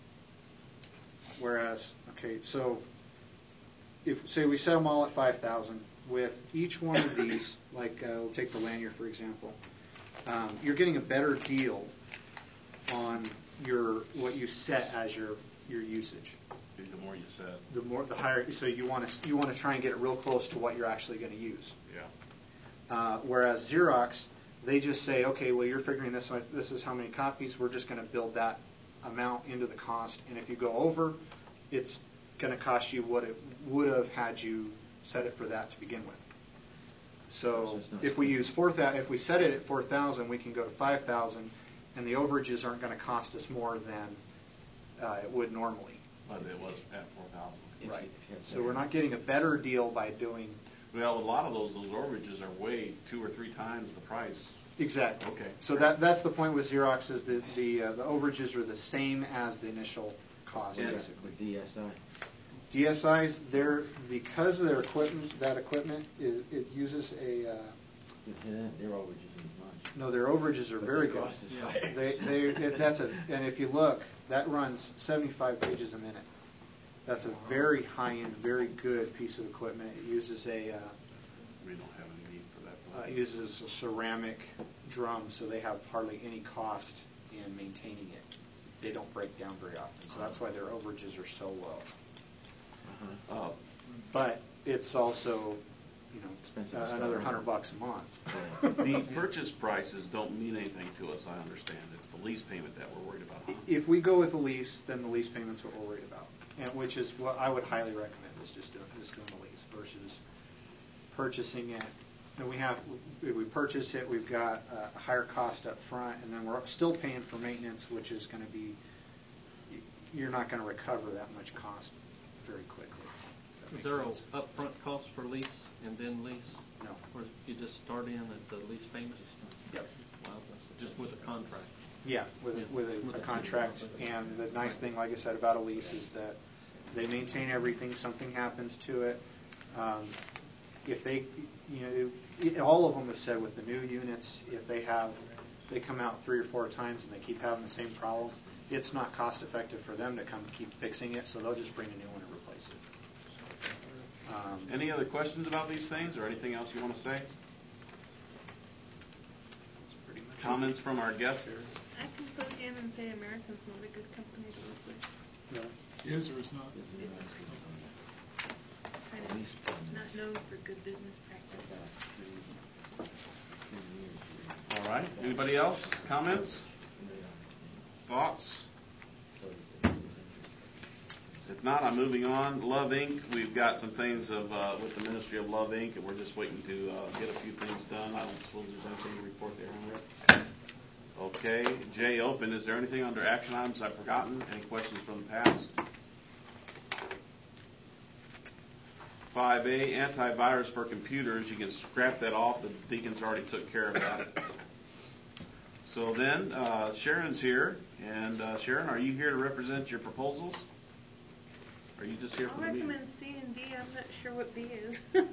[SPEAKER 6] Whereas, okay, so if, say we set them all at five thousand, with each one of these, like uh, we'll take the lanyard, for example, um, you're getting a better deal on your what you set as your your usage.
[SPEAKER 2] The more you said.
[SPEAKER 6] The more, the higher. So you want to you want to try and get it real close to what you're actually going to use.
[SPEAKER 2] Yeah.
[SPEAKER 6] Uh, whereas Xerox, they just say, okay, well, you're figuring this much, this is how many copies. We're just going to build that amount into the cost, and if you go over, it's going to cost you what it would have had you set it for that to begin with. So if we use four thousand, if we set it at four thousand, we can go to five thousand, and the overages aren't going to cost us more than uh, it would normally.
[SPEAKER 2] But it was at four thousand.
[SPEAKER 6] Right. So we're not getting a better deal by doing.
[SPEAKER 2] Well, a lot of those those overages are way two or three times the price.
[SPEAKER 6] Exactly.
[SPEAKER 2] Okay.
[SPEAKER 6] So that that's the point with Xerox is that the uh, the overages are the same as the initial cost,
[SPEAKER 2] Yeah.
[SPEAKER 6] basically.
[SPEAKER 9] D S I.
[SPEAKER 6] D S Is, they're because of their equipment, that equipment it, it uses a. Uh,
[SPEAKER 9] Their overages isn't much.
[SPEAKER 6] no, their overages are
[SPEAKER 9] But
[SPEAKER 6] very
[SPEAKER 9] their
[SPEAKER 6] good.
[SPEAKER 9] cost is
[SPEAKER 10] Yeah.
[SPEAKER 9] higher.
[SPEAKER 6] They they it, that's a and if you look, that runs seventy-five pages a minute. That's a very high-end, very good piece of equipment. It uses a. Uh,
[SPEAKER 2] We don't have any need for that.
[SPEAKER 6] Uh, uses a ceramic drum, so they have hardly any cost in maintaining it. They don't break down very often, so that's why their overages are so low.
[SPEAKER 9] Uh-huh.
[SPEAKER 2] Uh,
[SPEAKER 6] But it's also, you know,
[SPEAKER 9] Expensive
[SPEAKER 6] uh,
[SPEAKER 9] stuff,
[SPEAKER 6] another
[SPEAKER 9] right?
[SPEAKER 6] hundred bucks a month.
[SPEAKER 2] the purchase prices don't mean anything to us, I understand. It's the lease payment that we're worried about. Huh?
[SPEAKER 6] If we go with a lease, then the lease payment's what we're worried about, and which is what I would highly recommend is just doing just doing a lease versus purchasing it. And we have, if we purchase it, we've got a higher cost up front, and then we're still paying for maintenance, which is going to be, you're not going to recover that much cost very quickly. Does
[SPEAKER 10] Is
[SPEAKER 6] that
[SPEAKER 10] there
[SPEAKER 6] make
[SPEAKER 10] a
[SPEAKER 6] sense?
[SPEAKER 10] upfront cost for lease and then lease?
[SPEAKER 6] No.
[SPEAKER 10] Or you just start in at the lease payment?
[SPEAKER 6] Yep.
[SPEAKER 10] Wow, just with a contract.
[SPEAKER 6] Yeah, with a, with a,
[SPEAKER 10] With
[SPEAKER 6] a
[SPEAKER 10] a
[SPEAKER 6] contract,
[SPEAKER 10] city.
[SPEAKER 6] and the nice thing, like I said, about a lease is that they maintain everything, something happens to it. Um, if they, you know, it, all of them have said with the new units, if they have, they come out three or four times and they keep having the same problem, it's not cost effective for them to come keep fixing it, so they'll just bring a new one and replace it. Um,
[SPEAKER 2] Any other questions about these things or anything else you want to say?
[SPEAKER 6] that's pretty much it.
[SPEAKER 2] Comments from our guests?
[SPEAKER 7] I can plug in and say American's not a good company to work with.
[SPEAKER 6] No.
[SPEAKER 1] Is or is not?
[SPEAKER 7] Kind of not known for good business practice.
[SPEAKER 2] All right. Anybody else? Comments? Thoughts? If not, I'm moving on. Love Incorporated. We've got some things of uh, with the Ministry of Love Incorporated, and we're just waiting to uh, get a few things done. I don't suppose there's anything to report there, Rick. Okay. J Open. Is there anything under action items I've forgotten? Any questions from the past? five A, antivirus for computers. You can scrap that off. The deacons already took care of that. So then, uh, Sharon's here. And uh, Sharon, are you here to represent your proposals? Or are you just here
[SPEAKER 7] I'll
[SPEAKER 2] for the meeting?
[SPEAKER 7] recommend C and D. I'm not sure what B is.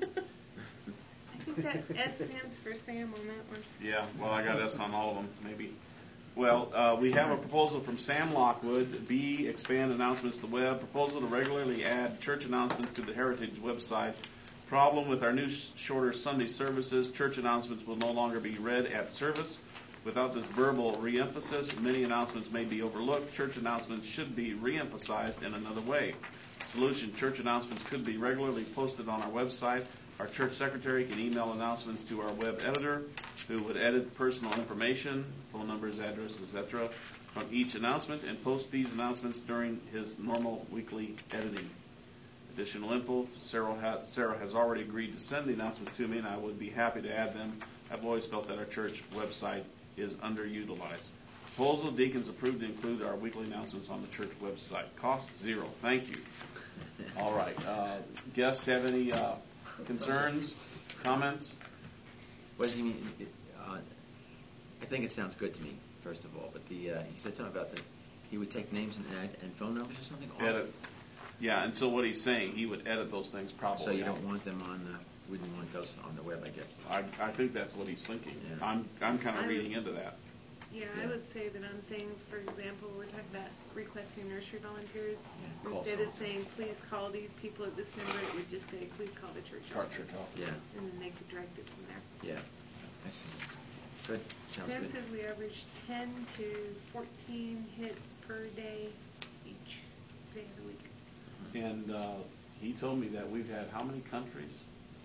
[SPEAKER 7] I think that S stands for Sam on that one.
[SPEAKER 2] Yeah, well, I got S on all of them, maybe. Well, uh, we have a proposal from Sam Lockwood. B, expand announcements to the web. Proposal to regularly add church announcements to the Heritage website. Problem with our new sh- shorter Sunday services, church announcements will no longer be read at service. Without this verbal re-emphasis, many announcements may be overlooked. Church announcements should be re-emphasized in another way. Solution, church announcements could be regularly posted on our website. Our church secretary can email announcements to our web editor, who would edit personal information, phone numbers, addresses, et cetera, from each announcement and post these announcements during his normal weekly editing. Additional info, Sarah, ha- Sarah has already agreed to send the announcements to me, and I would be happy to add them. I've always felt that our church website is underutilized. Proposal, deacons approved to include our weekly announcements on the church website. Cost zero. Thank you. All right. Uh, guests have any uh, concerns, comments?
[SPEAKER 9] What does he mean? It, uh, I think it sounds good to me, first of all. But the uh, he said something about the he would take names and add, and phone numbers or something.
[SPEAKER 2] Edit. Yeah, and so what he's saying, he would edit those things probably.
[SPEAKER 9] So you
[SPEAKER 2] out.
[SPEAKER 9] don't want them on the wouldn't want those on the web, I guess.
[SPEAKER 2] I, I think that's what he's thinking.
[SPEAKER 9] Yeah.
[SPEAKER 2] I'm I'm kind of
[SPEAKER 7] I
[SPEAKER 2] reading
[SPEAKER 7] would-
[SPEAKER 2] into that.
[SPEAKER 7] Yeah,
[SPEAKER 9] Yeah.
[SPEAKER 7] I would say that on things, for example, we're talking about requesting nursery volunteers.
[SPEAKER 9] Yeah, call
[SPEAKER 7] Instead of
[SPEAKER 9] someone.
[SPEAKER 7] saying, please call these people at this number, it would just say, please call the church
[SPEAKER 2] Chart
[SPEAKER 7] office.
[SPEAKER 2] church office.
[SPEAKER 9] Yeah,
[SPEAKER 7] And then they could direct it from there.
[SPEAKER 9] yeah. I see. Good. Sounds
[SPEAKER 7] Sam
[SPEAKER 9] good.
[SPEAKER 7] says we average ten to fourteen hits per day each day of the week.
[SPEAKER 2] And uh, he told me that we've had how many countries?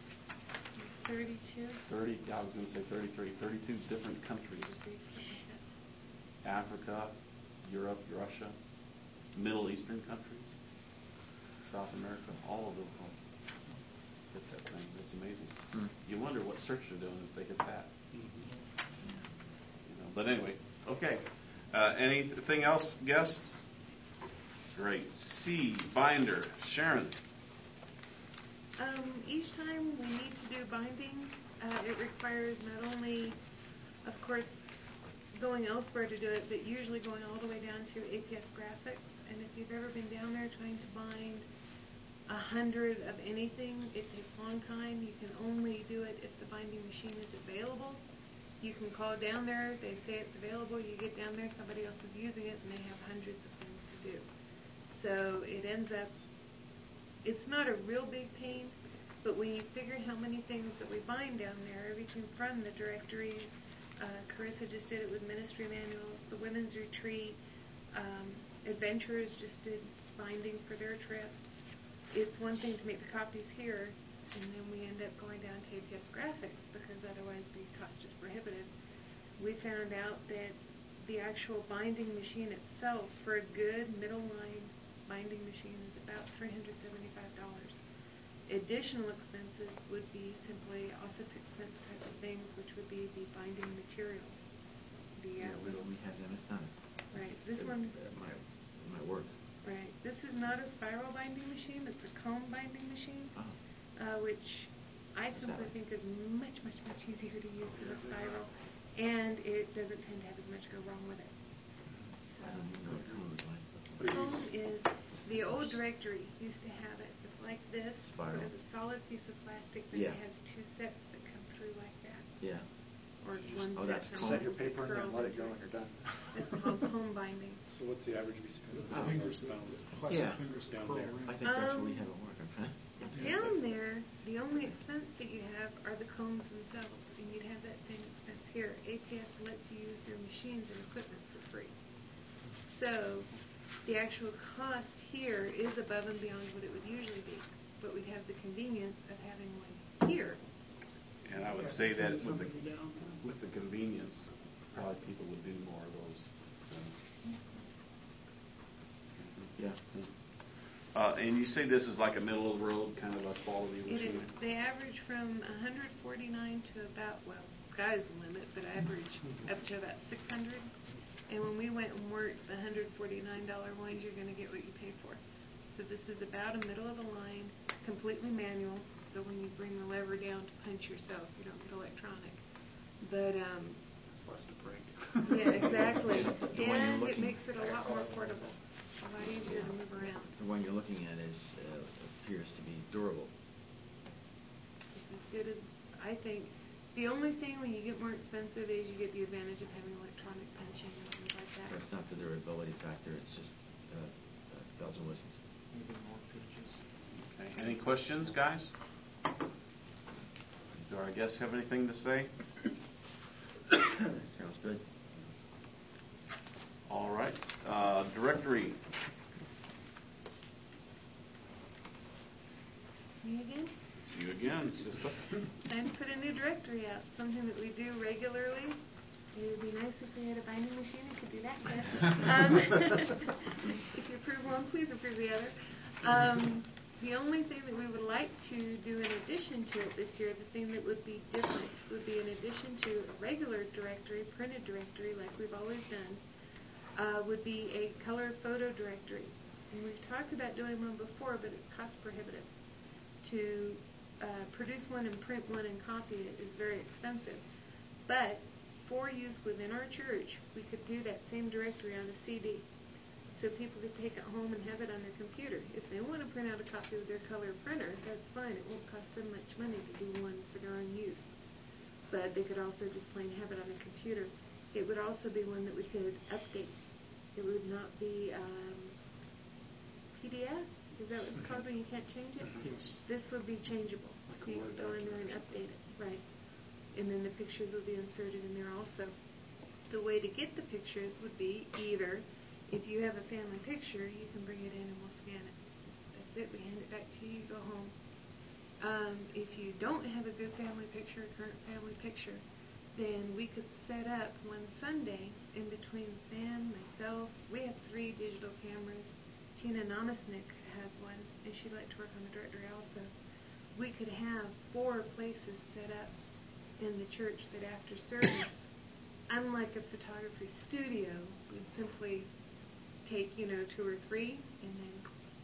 [SPEAKER 7] Thirty-two?
[SPEAKER 2] thirty, I was going to say thirty-three, thirty-two different countries. Africa, Europe, Russia, Middle Eastern countries, South America, all of them hit that thing. That's amazing.
[SPEAKER 9] Hmm.
[SPEAKER 2] You wonder what search they're doing if they hit that. You know, but anyway, okay. Uh, anything else, guests? Great. C, binder. Sharon.
[SPEAKER 7] Um, each time we need to do binding, uh, it requires not only, of course, going elsewhere to do it, but usually going all the way down to A P S Graphics. And if you've ever been down there trying to bind a hundred of anything, it takes a long time. You can only do it if the binding machine is available. You can call down there, they say it's available, you get down there, somebody else is using it, and they have hundreds of things to do. So it ends up, it's not a real big pain, but when you figure how many things that we bind down there, everything from the directories, uh, Carissa just did it with ministry manuals, the women's retreat, um, Adventurers just did binding for their trip. It's one thing to make the copies here, and then we end up going down to A P S Graphics because otherwise the cost is prohibitive. We found out that the actual binding machine itself for a good middle line binding machine is about three hundred seventy-five dollars. Additional expenses would be simply office expense type of things, which would be the binding material. The, uh,
[SPEAKER 9] Yeah, we, we have them. It's done.
[SPEAKER 7] right, this
[SPEAKER 9] It-
[SPEAKER 7] one,
[SPEAKER 9] uh, my my work.
[SPEAKER 7] right, this is not a spiral binding machine, it's a comb binding machine,
[SPEAKER 9] Oh,
[SPEAKER 7] uh, which I
[SPEAKER 9] Is that
[SPEAKER 7] simply
[SPEAKER 9] right?
[SPEAKER 7] think is much, much, much easier to use than a spiral. and it doesn't tend to have as much go wrong with it.
[SPEAKER 9] I don't even know what cone is like.
[SPEAKER 7] Cone is, the old directory used to have it. It's like this, so
[SPEAKER 9] Spiral.
[SPEAKER 7] it's a solid piece of plastic, but
[SPEAKER 9] Yeah.
[SPEAKER 7] it has two sets that come through like that.
[SPEAKER 9] Yeah.
[SPEAKER 7] Or one
[SPEAKER 9] Oh, that's
[SPEAKER 7] set
[SPEAKER 9] cone.
[SPEAKER 6] Set your paper in there and let it go and you're done.
[SPEAKER 7] It's called home binding.
[SPEAKER 3] So what's the average we spend?
[SPEAKER 1] The
[SPEAKER 3] on
[SPEAKER 1] fingers, the
[SPEAKER 3] pound?
[SPEAKER 1] plastic
[SPEAKER 9] Yeah.
[SPEAKER 1] fingers that
[SPEAKER 3] Down
[SPEAKER 1] curl
[SPEAKER 3] there.
[SPEAKER 1] around.
[SPEAKER 9] I think that's what we
[SPEAKER 7] Um,
[SPEAKER 9] have at work. Huh?
[SPEAKER 7] Down there, the only expense that you have are the combs themselves, and you'd have that same expense here. A P S lets you use their machines and equipment for free. So the actual cost here is above and beyond what it would usually be, but we'd have the convenience of having one here.
[SPEAKER 2] And I would
[SPEAKER 4] Yeah,
[SPEAKER 2] say that
[SPEAKER 4] send
[SPEAKER 2] with the,
[SPEAKER 4] somebody down.
[SPEAKER 2] with the convenience, probably people would do more of those.
[SPEAKER 9] Yeah.
[SPEAKER 2] Uh, and you say this is like a middle of the road kind of a quality
[SPEAKER 7] It is.
[SPEAKER 2] machine?
[SPEAKER 7] They average from one forty-nine to about, well, sky's the limit, but average up to about six hundred. And when we went and worked the one forty-nine dollar ones, you're going to get what you pay for. So this is about a middle of the line, completely manual. So when you bring the lever down to punch yourself, you don't get electronic. But um,
[SPEAKER 6] It's less to break.
[SPEAKER 7] yeah, exactly.
[SPEAKER 9] The one you're
[SPEAKER 7] And it
[SPEAKER 9] looking-
[SPEAKER 7] makes it a lot more portable, a lot easier to move around.
[SPEAKER 9] The one you're looking at is uh, appears to be durable.
[SPEAKER 7] It's as good as, I think, the only thing when you get more expensive is you get the advantage of having electronic punching and things like
[SPEAKER 9] So
[SPEAKER 7] that.
[SPEAKER 9] it's not the durability factor. It's just uh, uh, bells and whistles.
[SPEAKER 10] Maybe more pitches.
[SPEAKER 2] Okay. Any questions, guys? Do our guests have anything to say?
[SPEAKER 9] Sounds good.
[SPEAKER 2] All right. Uh, directory.
[SPEAKER 7] Me again?
[SPEAKER 2] It's you again, sister.
[SPEAKER 7] Time to put a new directory out, something that we do regularly. It would be nice if we had a binding machine and could do that, yes. Um, if you approve one, please approve the other. Um, the only thing that we would like to do in addition to it this year, the thing that would be different, would be in addition to a regular directory, printed directory like we've always done, uh, would be a color photo directory. And we've talked about doing one before, but it's cost prohibitive. To uh, produce one and print one and copy it is very expensive. But for use within our church, we could do that same directory on a C D. So people could take it home and have it on their computer. If they want to print out a copy with their color printer, that's fine. It won't cost them much money to do one for their own use. But they could also just plain have it on their computer. It would also be one that we could update. It would not be um, P D F. Is that what it's called when you can't change it?
[SPEAKER 1] Yes.
[SPEAKER 7] This would be changeable. So you could go in there and update it. Right. And then the pictures would be inserted in there also. The way to get the pictures would be either, if you have a family picture, you can bring it in and we'll scan it. That's it. We hand it back to you. You go home. Um, if you don't have a good family picture, a current family picture, then we could set up one Sunday in between Sam, myself. We have three digital cameras. Tina Namasnik has one, and she'd like to work on the directory also. We could have four places set up in the church that after service, unlike a photography studio, we'd simply take, you know, two or three and then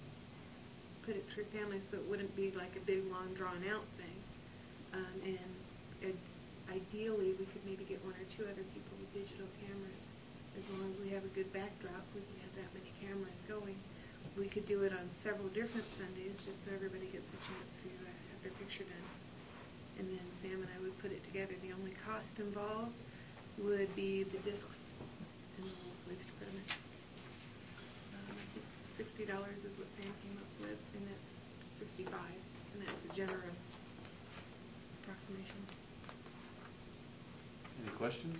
[SPEAKER 7] put it through family so it wouldn't be like a big, long, drawn-out thing. Um, and uh, ideally, we could maybe get one or two other people with digital cameras. As long as we have a good backdrop, we can have that many cameras going. We could do it on several different Sundays just so everybody gets a chance to uh, have their picture done. And then Sam and I would put it together. The only cost involved would be the discs and the little sleeves to put them in. Um, I think sixty dollars is what Sam came up with, and that's sixty-five, and that's a generous approximation.
[SPEAKER 2] Any questions?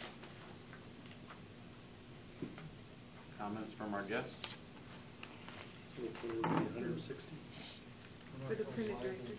[SPEAKER 2] Comments from our guests?
[SPEAKER 3] So the total would be one hundred sixty.
[SPEAKER 7] For the printed directory.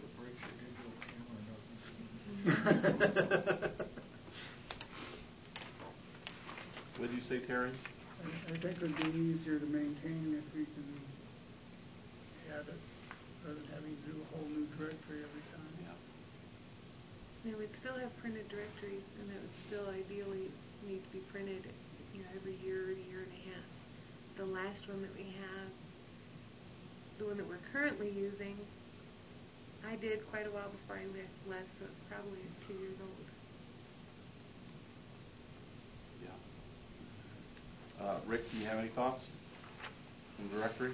[SPEAKER 2] What did you say, Terry?
[SPEAKER 4] I, I think it would be easier to maintain if we can add it, rather than having to do a whole new directory every time.
[SPEAKER 2] Yeah.
[SPEAKER 7] Now, we'd still have printed directories, and that would still ideally need to be printed, you know, every year, a year and a half. The last one that we have, the one that we're currently using, I did quite a while before I left, left so it's probably two years old.
[SPEAKER 2] Rick, do you have any thoughts from the directory?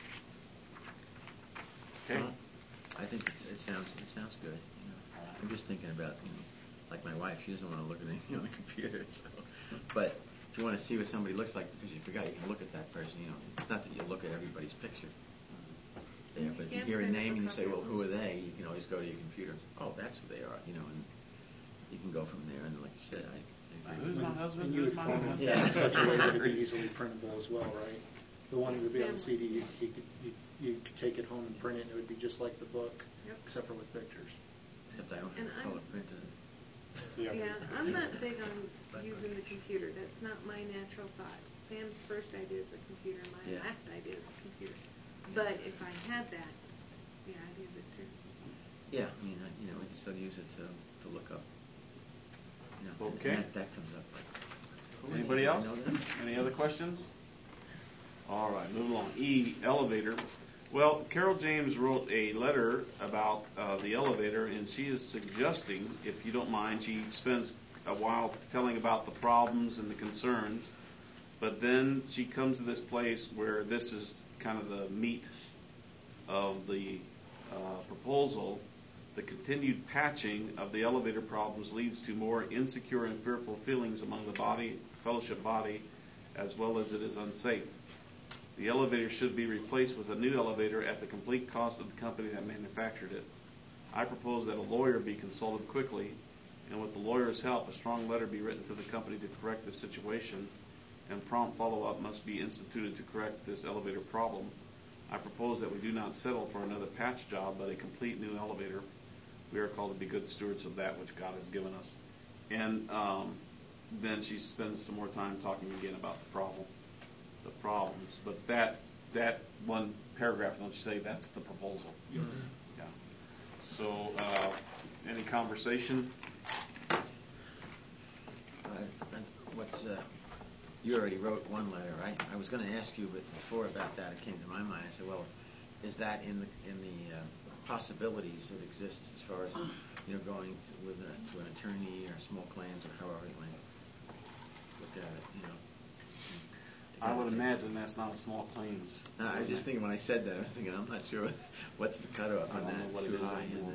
[SPEAKER 2] Okay.
[SPEAKER 9] Well, I think it's, it sounds it sounds good. You know, I'm just thinking about, you know, like my wife, she doesn't want to look at anything on the computer. So, but if you want to see what somebody looks like because you forgot, you can look at that person. You know, it's not that you look at everybody's picture. There, but if you hear a name and you say, well, who are they? You can always go to your computer and say, oh, that's who they are. You know, and you can go from there. And like you said, I. I agree.
[SPEAKER 2] Who's my husband?
[SPEAKER 6] And you
[SPEAKER 2] Who's
[SPEAKER 6] would
[SPEAKER 2] my
[SPEAKER 6] phone
[SPEAKER 2] husband?
[SPEAKER 6] it in such a way that it would be easily printable as well, right? The one that would be on the C D, you, you could you, you could take it home and print it, and it would be just like the book,
[SPEAKER 7] Yep.
[SPEAKER 6] except for with pictures.
[SPEAKER 9] Except I don't
[SPEAKER 7] And
[SPEAKER 9] have a
[SPEAKER 7] I'm-
[SPEAKER 9] color printed.
[SPEAKER 3] Yeah.
[SPEAKER 7] Yeah, I'm not big on using the computer. That's not my natural thought. Sam's first idea is the computer. My
[SPEAKER 9] Yeah.
[SPEAKER 7] last idea is the computer. But if I had that, yeah, I'd use it too.
[SPEAKER 9] Yeah, I mean, I, you know, we can still use it to, to look up. You know, and-
[SPEAKER 2] Okay.
[SPEAKER 9] and that, that comes up like. oh,
[SPEAKER 2] Anybody
[SPEAKER 9] I
[SPEAKER 2] else?
[SPEAKER 9] know that.
[SPEAKER 2] Any other questions? All right, move along. E, elevator. Well, Carol James wrote a letter about uh, the elevator, and she is suggesting, if you don't mind, she spends a while telling about the problems and the concerns, but then she comes to this place where this is kind of the meat of the uh, proposal. The continued patching of the elevator problems leads to more insecure and fearful feelings among the body, fellowship body, as well as it is unsafe. The elevator should be replaced with a new elevator at the complete cost of the company that manufactured it. I propose that a lawyer be consulted quickly, and with the lawyer's help, a strong letter be written to the company to correct this situation, and prompt follow-up must be instituted to correct this elevator problem. I propose that we do not settle for another patch job, but a complete new elevator. We are called to be good stewards of that which God has given us. And um, then she spends some more time talking again about the problem. The problems, but that that one paragraph, don't you say that's the proposal?
[SPEAKER 1] Yes.
[SPEAKER 2] Yeah. So, uh, any conversation?
[SPEAKER 9] Uh, and what's uh, you already wrote one letter, right? I was going to ask you, but before about that, it came to my mind. I said, well, is that in the in the uh, possibilities that exist as far as you know going to, with a, to an attorney or small claims or however you want to look at it, you know?
[SPEAKER 2] I would imagine that's not small claims.
[SPEAKER 9] No, I was just thinking when I said that, I was thinking I'm not sure what's the cutoff
[SPEAKER 2] I
[SPEAKER 9] on
[SPEAKER 2] don't
[SPEAKER 9] that.
[SPEAKER 2] know what
[SPEAKER 9] It's
[SPEAKER 2] it
[SPEAKER 9] too
[SPEAKER 2] is
[SPEAKER 9] high,
[SPEAKER 2] anymore.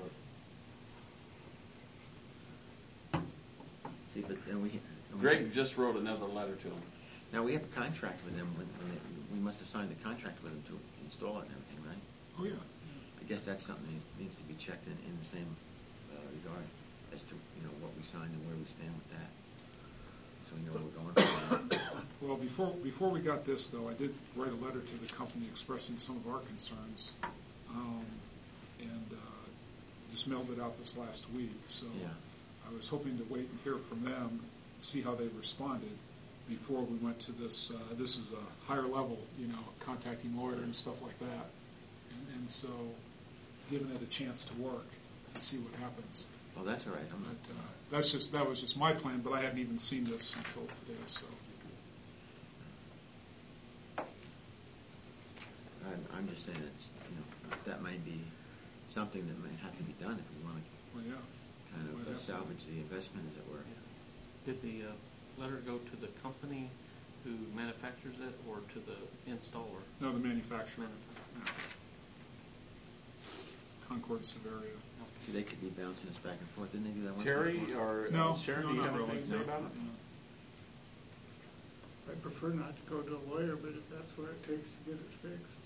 [SPEAKER 9] isn't it? See, but then we. we
[SPEAKER 2] Greg just wrote another letter to him.
[SPEAKER 9] Now we have a contract with them. When, when they, we must have signed a contract with them to install it and everything, right?
[SPEAKER 1] Oh, yeah.
[SPEAKER 9] I guess that's something that needs, needs to be checked in, in the same uh, regard as to you know what we signed and where we stand with that, so we know where we're going from there.
[SPEAKER 1] Well, before before we got this, though, I did write a letter to the company expressing some of our concerns, um, and uh, just mailed it out this last week. So
[SPEAKER 9] Yeah.
[SPEAKER 1] I was hoping to wait and hear from them, see how they responded before we went to this. Uh, this is a higher level, you know, contacting lawyer and stuff like that, and, and so giving it a chance to work and see what happens.
[SPEAKER 9] Well, that's all right. I'm not.
[SPEAKER 1] But uh, that's just that was just my plan, but I hadn't even seen this until today. So.
[SPEAKER 9] I'm, I'm just saying it's you know that might be something that might have to be done if we want to
[SPEAKER 1] Well, yeah.
[SPEAKER 9] kind of
[SPEAKER 1] Might
[SPEAKER 9] uh,
[SPEAKER 1] have to.
[SPEAKER 9] salvage the investment, as it were.
[SPEAKER 10] Did the uh, letter go to the company who manufactures it or to the installer?
[SPEAKER 1] No, the manufacturer. Yeah. Concord Severia.
[SPEAKER 9] See, they could be bouncing us back and forth. Didn't they do that once
[SPEAKER 2] Terry
[SPEAKER 9] before?
[SPEAKER 2] or
[SPEAKER 1] No,
[SPEAKER 2] uh, Sharon,
[SPEAKER 1] no,
[SPEAKER 2] do you
[SPEAKER 1] not
[SPEAKER 2] have
[SPEAKER 1] really.
[SPEAKER 2] anything to say about it?
[SPEAKER 1] No.
[SPEAKER 4] I prefer not to go to a lawyer, but if that's what it takes to get it fixed.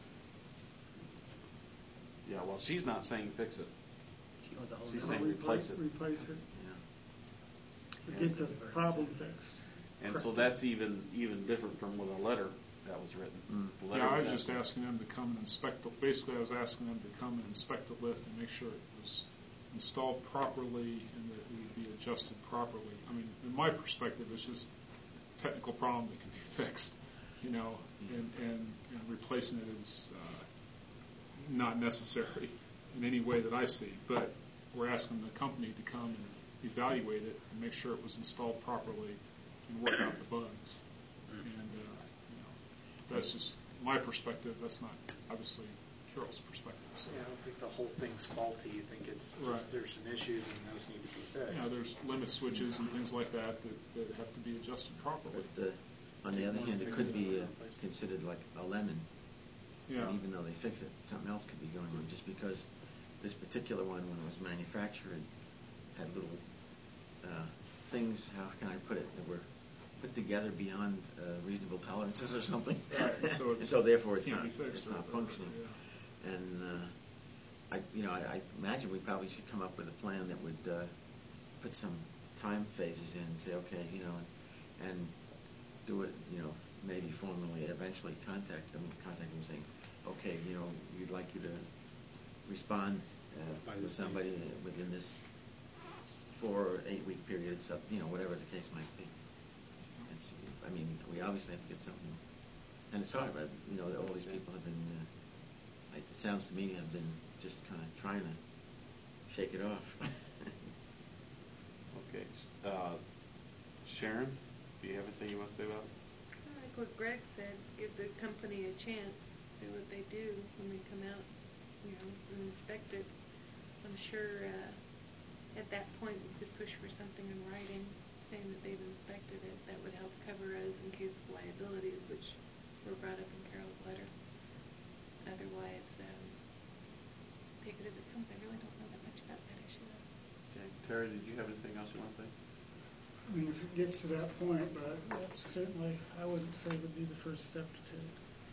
[SPEAKER 2] Yeah, well, she's not saying fix it.
[SPEAKER 5] She wants a whole
[SPEAKER 2] She's
[SPEAKER 5] new
[SPEAKER 2] saying
[SPEAKER 5] one.
[SPEAKER 2] replace it.
[SPEAKER 4] Replace it,
[SPEAKER 9] Yeah.
[SPEAKER 4] to get the problem fixed.
[SPEAKER 2] And so that's even even different from with a letter that was written.
[SPEAKER 9] Mm.
[SPEAKER 2] The letter
[SPEAKER 1] Yeah, I was
[SPEAKER 2] asking-
[SPEAKER 1] just asking them to come and inspect the, basically I was asking them to come and inspect the lift and make sure it was installed properly and that it would be adjusted properly. I mean, in my perspective, it's just a technical problem that can be fixed, you know, and, and, and replacing it is uh, not necessary in any way that I see. But we're asking the company to come and evaluate it and make sure it was installed properly and work out the bugs. And, uh, you know, that's just my perspective. That's not obviously Carol's perspective. So.
[SPEAKER 6] Yeah, I don't think the whole thing's faulty. You think it's just
[SPEAKER 1] Right.
[SPEAKER 6] there's some issues and those need to be fixed.
[SPEAKER 1] Yeah, there's limit switches and things like that that, that have to be adjusted properly.
[SPEAKER 9] But uh, On the other hand, it could be uh, considered like a lemon.
[SPEAKER 1] Yeah.
[SPEAKER 9] And even though they fix it, something else could be going on. Just because this particular one, when it was manufactured, had little uh, things, how can I put it, that were put together beyond uh, reasonable tolerances or something.
[SPEAKER 1] Right, so
[SPEAKER 9] And
[SPEAKER 1] it's-
[SPEAKER 9] so therefore it's
[SPEAKER 1] can't
[SPEAKER 9] not,
[SPEAKER 1] be fixed
[SPEAKER 9] it's not
[SPEAKER 1] or-
[SPEAKER 9] functioning.
[SPEAKER 1] yeah.
[SPEAKER 9] And uh, I, you know, I, I imagine we probably should come up with a plan that would uh, put some time phases in and say, okay, you know, and, and do it, you know, maybe formally, eventually contact them, contact them saying, okay, you know, we'd like you to respond uh,
[SPEAKER 3] By
[SPEAKER 9] with
[SPEAKER 3] this
[SPEAKER 9] somebody
[SPEAKER 3] date.
[SPEAKER 9] within this four or eight week period, so, you know, whatever the case might be. It's, I mean, we obviously have to get something, and it's hard, but, you know, all these people have been, uh, it sounds to me, have been just kind of trying to shake it off.
[SPEAKER 2] Okay. Uh, Sharon, do you have anything you want to say about it?
[SPEAKER 7] Like what Greg said, give the company a chance, see what they do when they come out, you know, and inspect it. I'm sure uh, at that point we could push for something in writing saying that they've inspected it. That would help cover us in case of liabilities, which were brought up in Carol's letter. Otherwise, um, take it as it comes. I really don't know that much about that issue.
[SPEAKER 2] Okay. Terry, did you have anything else you want to say?
[SPEAKER 4] I mean, if it gets to that point, but that's certainly, I wouldn't say would be the first step to take.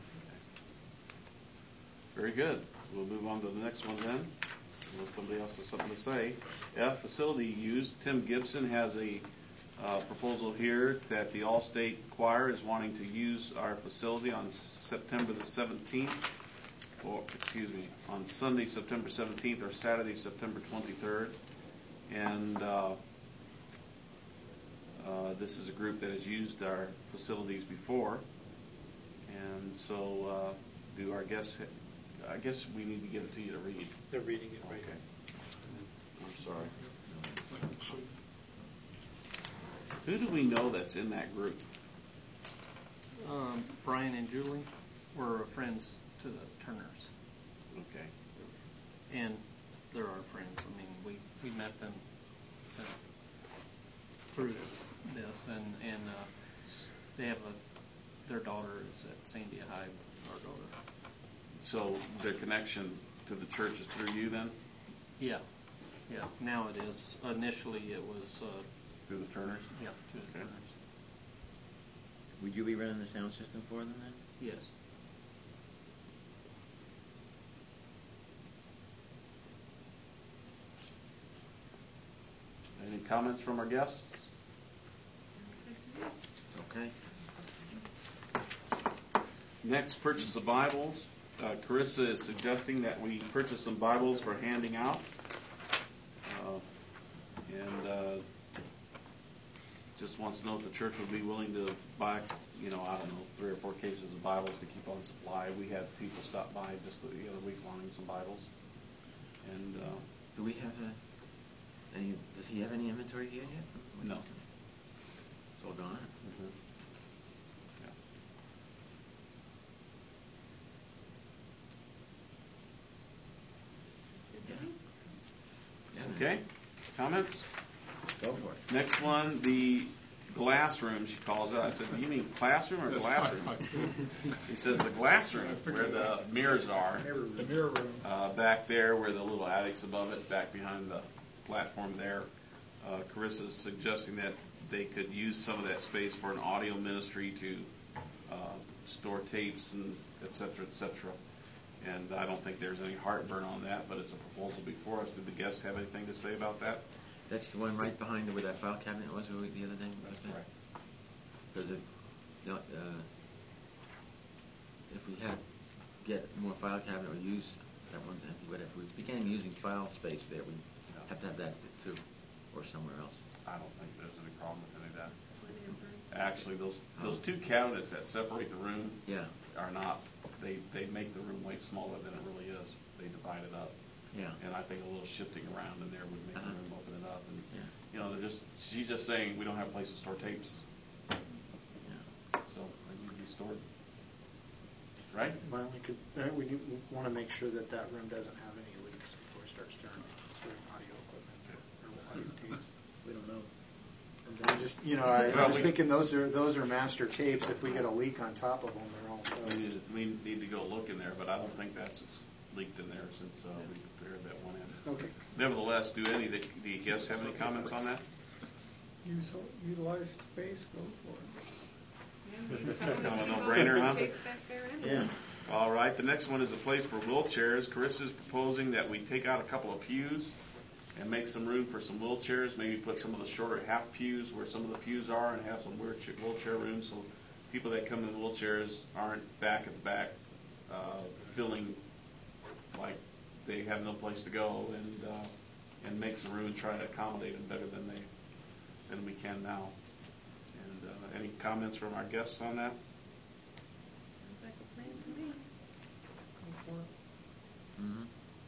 [SPEAKER 2] Very good. We'll move on to the next one then, unless somebody else has something to say. F, facility use. Tim Gibson has a uh, proposal here that the All-State Choir is wanting to use our facility on September the seventeenth, or, excuse me, on Sunday, September seventeenth, or Saturday, September twenty-third. And uh, uh, this is a group that has used our facilities before. And so uh, do our guests... I guess we need to give it to you to read.
[SPEAKER 3] They're reading it right
[SPEAKER 2] Okay.
[SPEAKER 3] now.
[SPEAKER 2] I'm sorry. Who do we know that's in that group?
[SPEAKER 10] Um, Brian and Julie were friends to the Turners,
[SPEAKER 2] Okay.
[SPEAKER 10] and they're our friends. I mean, we, we met them since through this, and and uh, they have a their daughter is at Sandia High with our daughter.
[SPEAKER 2] So their connection to the church is through you then?
[SPEAKER 10] Yeah, yeah. Now it is. Initially, it was uh,
[SPEAKER 2] Through the Turners?
[SPEAKER 10] yeah to the
[SPEAKER 2] Okay.
[SPEAKER 10] Turners.
[SPEAKER 9] Would you be running the sound system for them then?
[SPEAKER 10] Yes.
[SPEAKER 2] Any comments from our guests?
[SPEAKER 9] Okay.
[SPEAKER 2] Next, purchase of Bibles. Uh, Carissa is suggesting that we purchase some Bibles for handing out. Uh, and uh, just wants to know if the church would be willing to buy, you know, I don't know, three or four cases of Bibles to keep on supply. We had people stop by just the other week wanting some Bibles. And uh,
[SPEAKER 9] Do we have a, any, does he have any inventory here yet?
[SPEAKER 2] no.
[SPEAKER 9] It's all gone?
[SPEAKER 2] Mm-hmm. Okay, comments?
[SPEAKER 9] Go for it.
[SPEAKER 2] Next one, the glass room, she calls it. I said, you mean classroom or
[SPEAKER 1] That's
[SPEAKER 2] glass
[SPEAKER 1] what I
[SPEAKER 2] room?
[SPEAKER 1] thought, too.
[SPEAKER 2] She says the glass room,
[SPEAKER 1] I figured
[SPEAKER 2] where the mirrors are,
[SPEAKER 1] The mirror room.
[SPEAKER 2] uh, back there where the little attic's above it, back behind the platform there. Uh, Carissa's suggesting that they could use some of that space for an audio ministry to uh, store tapes and et cetera, et cetera. And I don't think there's any heartburn on that, but it's a proposal before us. Did the guests have anything to say about that?
[SPEAKER 9] That's the one right behind where that file cabinet was the other day?
[SPEAKER 2] That's correct.
[SPEAKER 9] Because it, you know, uh, if we had, get more file cabinet or use that one's empty, whatever, we began using file space there, we have to have that too, or somewhere else.
[SPEAKER 2] I don't think there's any problem with any of that.
[SPEAKER 7] Plenty of room.
[SPEAKER 2] Actually, those those two cabinets that separate the room
[SPEAKER 9] Yeah,
[SPEAKER 2] are not. They they make the room way smaller than it really is. They divide it up,
[SPEAKER 9] yeah.
[SPEAKER 2] and I think a little shifting around in there would make
[SPEAKER 9] Uh-huh.
[SPEAKER 2] the room open it up. And
[SPEAKER 9] Yeah.
[SPEAKER 2] you know, they're just she's just saying we don't have a place to store tapes,
[SPEAKER 9] Yeah.
[SPEAKER 2] so they need to be stored. Right?
[SPEAKER 6] Well, we could, uh, we want to make sure that that room doesn't have any leaks before we start storing, storing audio equipment or audio tapes.
[SPEAKER 9] We don't know.
[SPEAKER 6] And then just, you know, I,
[SPEAKER 2] Well,
[SPEAKER 6] I was
[SPEAKER 2] we-
[SPEAKER 6] thinking those are, those are master tapes. If we get a leak on top of them, they're all
[SPEAKER 2] We
[SPEAKER 6] toast.
[SPEAKER 2] need, we need to go look in there, but I don't think that's leaked in there since uh, we prepared that one end.
[SPEAKER 6] Okay.
[SPEAKER 2] Nevertheless, do any of the, do you guests have any comments on that?
[SPEAKER 4] Use, utilize space, go for it.
[SPEAKER 2] No, no-brainer, huh?
[SPEAKER 7] Takes back there anyway.
[SPEAKER 9] Yeah.
[SPEAKER 2] All right, the next one is a place for wheelchairs. Carissa's proposing that we take out a couple of pews and make some room for some wheelchairs, maybe put some of the shorter half pews where some of the pews are and have some wheelchair, wheelchair rooms so people that come in wheelchairs aren't back at the back uh, feeling like they have no place to go, and uh, and make some room and try to accommodate them better than they than we can now. And uh, any comments from our guests on that?
[SPEAKER 7] Sounds like a plan to me.
[SPEAKER 9] Mhm.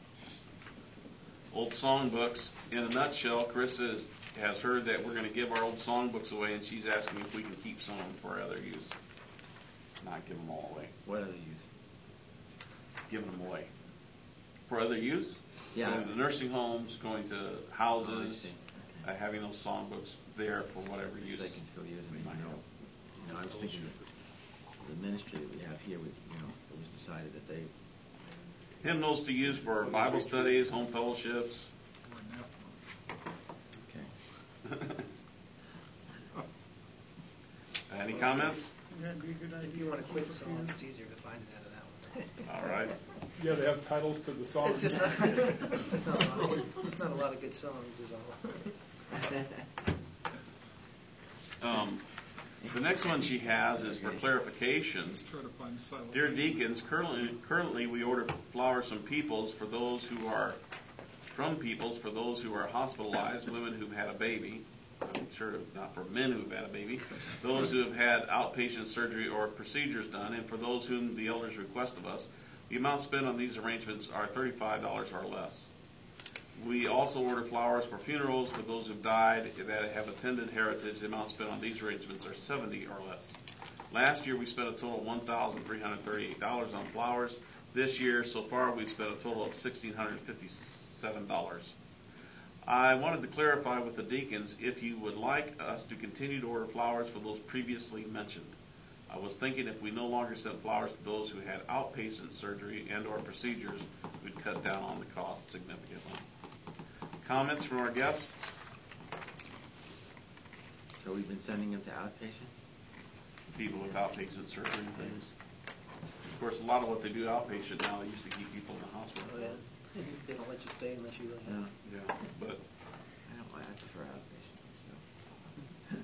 [SPEAKER 2] Old songbooks. In a nutshell, Carissa is, has heard that we're going to give our old songbooks away, and she's asking if we can keep some of them for other use. Not give them all away.
[SPEAKER 9] What other use?
[SPEAKER 2] Giving them away. For other use?
[SPEAKER 9] Yeah.
[SPEAKER 2] Going to nursing homes, going to
[SPEAKER 9] Oh, I
[SPEAKER 2] houses,
[SPEAKER 9] see.
[SPEAKER 2] uh, having those songbooks there for whatever use.
[SPEAKER 9] They can still use them.
[SPEAKER 2] we
[SPEAKER 9] You
[SPEAKER 2] might
[SPEAKER 9] know,
[SPEAKER 2] have.
[SPEAKER 9] you know, I was thinking the ministry that we have here, we, you know, it was decided that they,
[SPEAKER 2] Hymnals to use for Bible studies, home fellowships.
[SPEAKER 9] okay.
[SPEAKER 2] Any comments?
[SPEAKER 4] That'd be a good idea.
[SPEAKER 5] If you want to quit
[SPEAKER 4] Keep a
[SPEAKER 5] song,
[SPEAKER 4] few.
[SPEAKER 5] it's easier to find it out of that one.
[SPEAKER 2] All right.
[SPEAKER 1] Yeah, they have titles to the songs.
[SPEAKER 5] It's just, it's just not a lot, it's not a lot of good songs, is all.
[SPEAKER 2] Um, the next one she has is for clarification.
[SPEAKER 1] Let's try to find silent.
[SPEAKER 2] Dear deacons, currently, currently we order flowers from Peoples for those who are from Peoples for those who are hospitalized, women who've had a baby. I'm sure not for men who've had a baby. Those who have had outpatient surgery or procedures done, and for those whom the elders request of us. The amount spent on these arrangements are thirty-five dollars or less. We also order flowers for funerals for those who've died that have attended Heritage. The amount spent on these arrangements are seventy dollars or less. Last year we spent a total of one thousand three hundred thirty-eight dollars on flowers. This year, so far, we've spent a total of one thousand six hundred fifty-seven dollars. I wanted to clarify with the deacons if you would like us to continue to order flowers for those previously mentioned. I was thinking if we no longer sent flowers to those who had outpatient surgery and or procedures, we'd cut down on the cost significantly. Comments from our guests?
[SPEAKER 9] So we've been sending them to outpatients?
[SPEAKER 2] People with outpatient surgery and things. Of course, a lot of what they do outpatient now, they used to keep people in the hospital.
[SPEAKER 5] Oh, yeah. They don't let you stay unless you really
[SPEAKER 9] Yeah.
[SPEAKER 5] have.
[SPEAKER 2] Yeah, but
[SPEAKER 9] I don't, I prefer outpatient, so.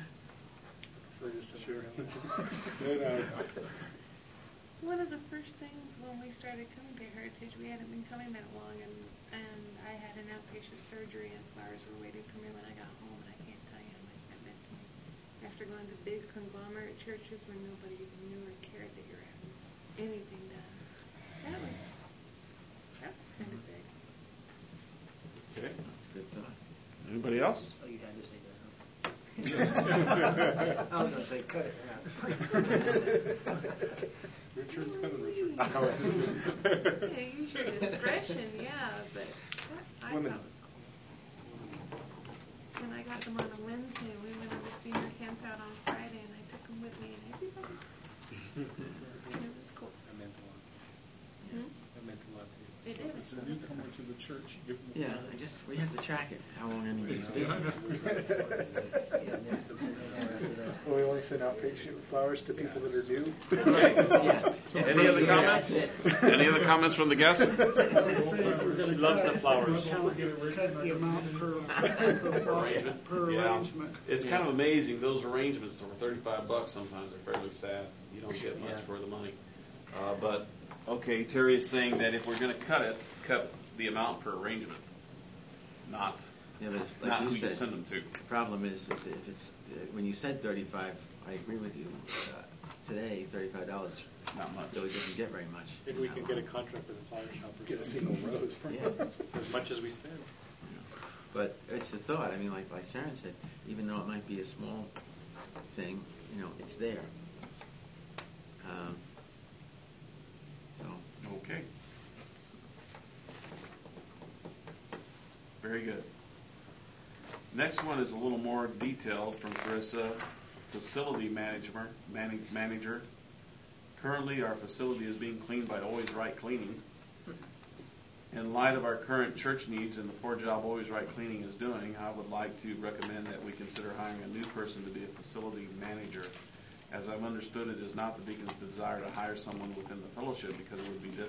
[SPEAKER 3] Sure. Good, uh,
[SPEAKER 7] One of the first things when we started coming to Heritage, we hadn't been coming that long, and and I had an outpatient surgery, and flowers were waiting for me when I got home, and I can't tell you how much that meant to me. After going to big conglomerate churches where nobody even knew or cared that you're having anything done, that was that was kind of big.
[SPEAKER 2] okay.
[SPEAKER 9] That's a good thought.
[SPEAKER 2] Anybody else?
[SPEAKER 5] Oh, you had to say that, huh? I was going to say, cut it out.
[SPEAKER 3] Richard's coming, Richard.
[SPEAKER 7] Yeah, use your discretion, yeah, but that, I
[SPEAKER 3] Women.
[SPEAKER 7] thought was cool. And I got them on a Wednesday, and we went on the senior camp out on Friday, and I took them with me, and everybody, and it was cool.
[SPEAKER 3] That meant a lot.
[SPEAKER 7] Hmm?
[SPEAKER 3] That meant a lot to you.
[SPEAKER 7] It did.
[SPEAKER 1] It's a newcomer to the church. Give them the
[SPEAKER 9] Yeah,
[SPEAKER 1] flowers.
[SPEAKER 9] I guess we have to track it, how long anybody's been.
[SPEAKER 6] Well, we only send outpatient flowers to people that are due.
[SPEAKER 9] Yeah.
[SPEAKER 2] Any other comments? Any other comments from the guests?
[SPEAKER 4] Say if we're gonna
[SPEAKER 3] She loves
[SPEAKER 4] cut-
[SPEAKER 3] the flowers.
[SPEAKER 4] Cut cut the amount per, per,
[SPEAKER 2] Arrangement?
[SPEAKER 4] per
[SPEAKER 2] Yeah.
[SPEAKER 4] arrangement.
[SPEAKER 2] It's kind of amazing. Those arrangements for thirty-five bucks sometimes are fairly sad. You don't get much
[SPEAKER 6] Yeah.
[SPEAKER 2] for the money. Uh, but okay, Terry is saying that if we're going to cut it, cut the amount per arrangement, not
[SPEAKER 9] Yeah, but it's
[SPEAKER 2] not
[SPEAKER 9] like
[SPEAKER 2] who
[SPEAKER 9] you
[SPEAKER 2] you
[SPEAKER 9] said,
[SPEAKER 2] send them to.
[SPEAKER 9] the problem is if if it's, uh, when you said thirty-five, I agree with you. Uh, Today, thirty-five dollars
[SPEAKER 2] Not much.
[SPEAKER 9] really doesn't get very much.
[SPEAKER 3] Maybe we can get a contract with a flower shop or
[SPEAKER 6] Get a
[SPEAKER 3] something.
[SPEAKER 6] single rose.
[SPEAKER 9] Yeah.
[SPEAKER 3] As much as we spend.
[SPEAKER 9] But it's a thought. I mean, like like Sharon said, even though it might be a small thing, you know, it's there. Um, so
[SPEAKER 2] Okay. Very good. Next one is a little more detailed from Carissa, facility manager. Manage, manager. Currently, our facility is being cleaned by Always Right Cleaning. In light of our current church needs and the poor job Always Right Cleaning is doing, I would like to recommend that we consider hiring a new person to be a facility manager. As I've understood, it is not the deacon's desire to hire someone within the fellowship because it would be di-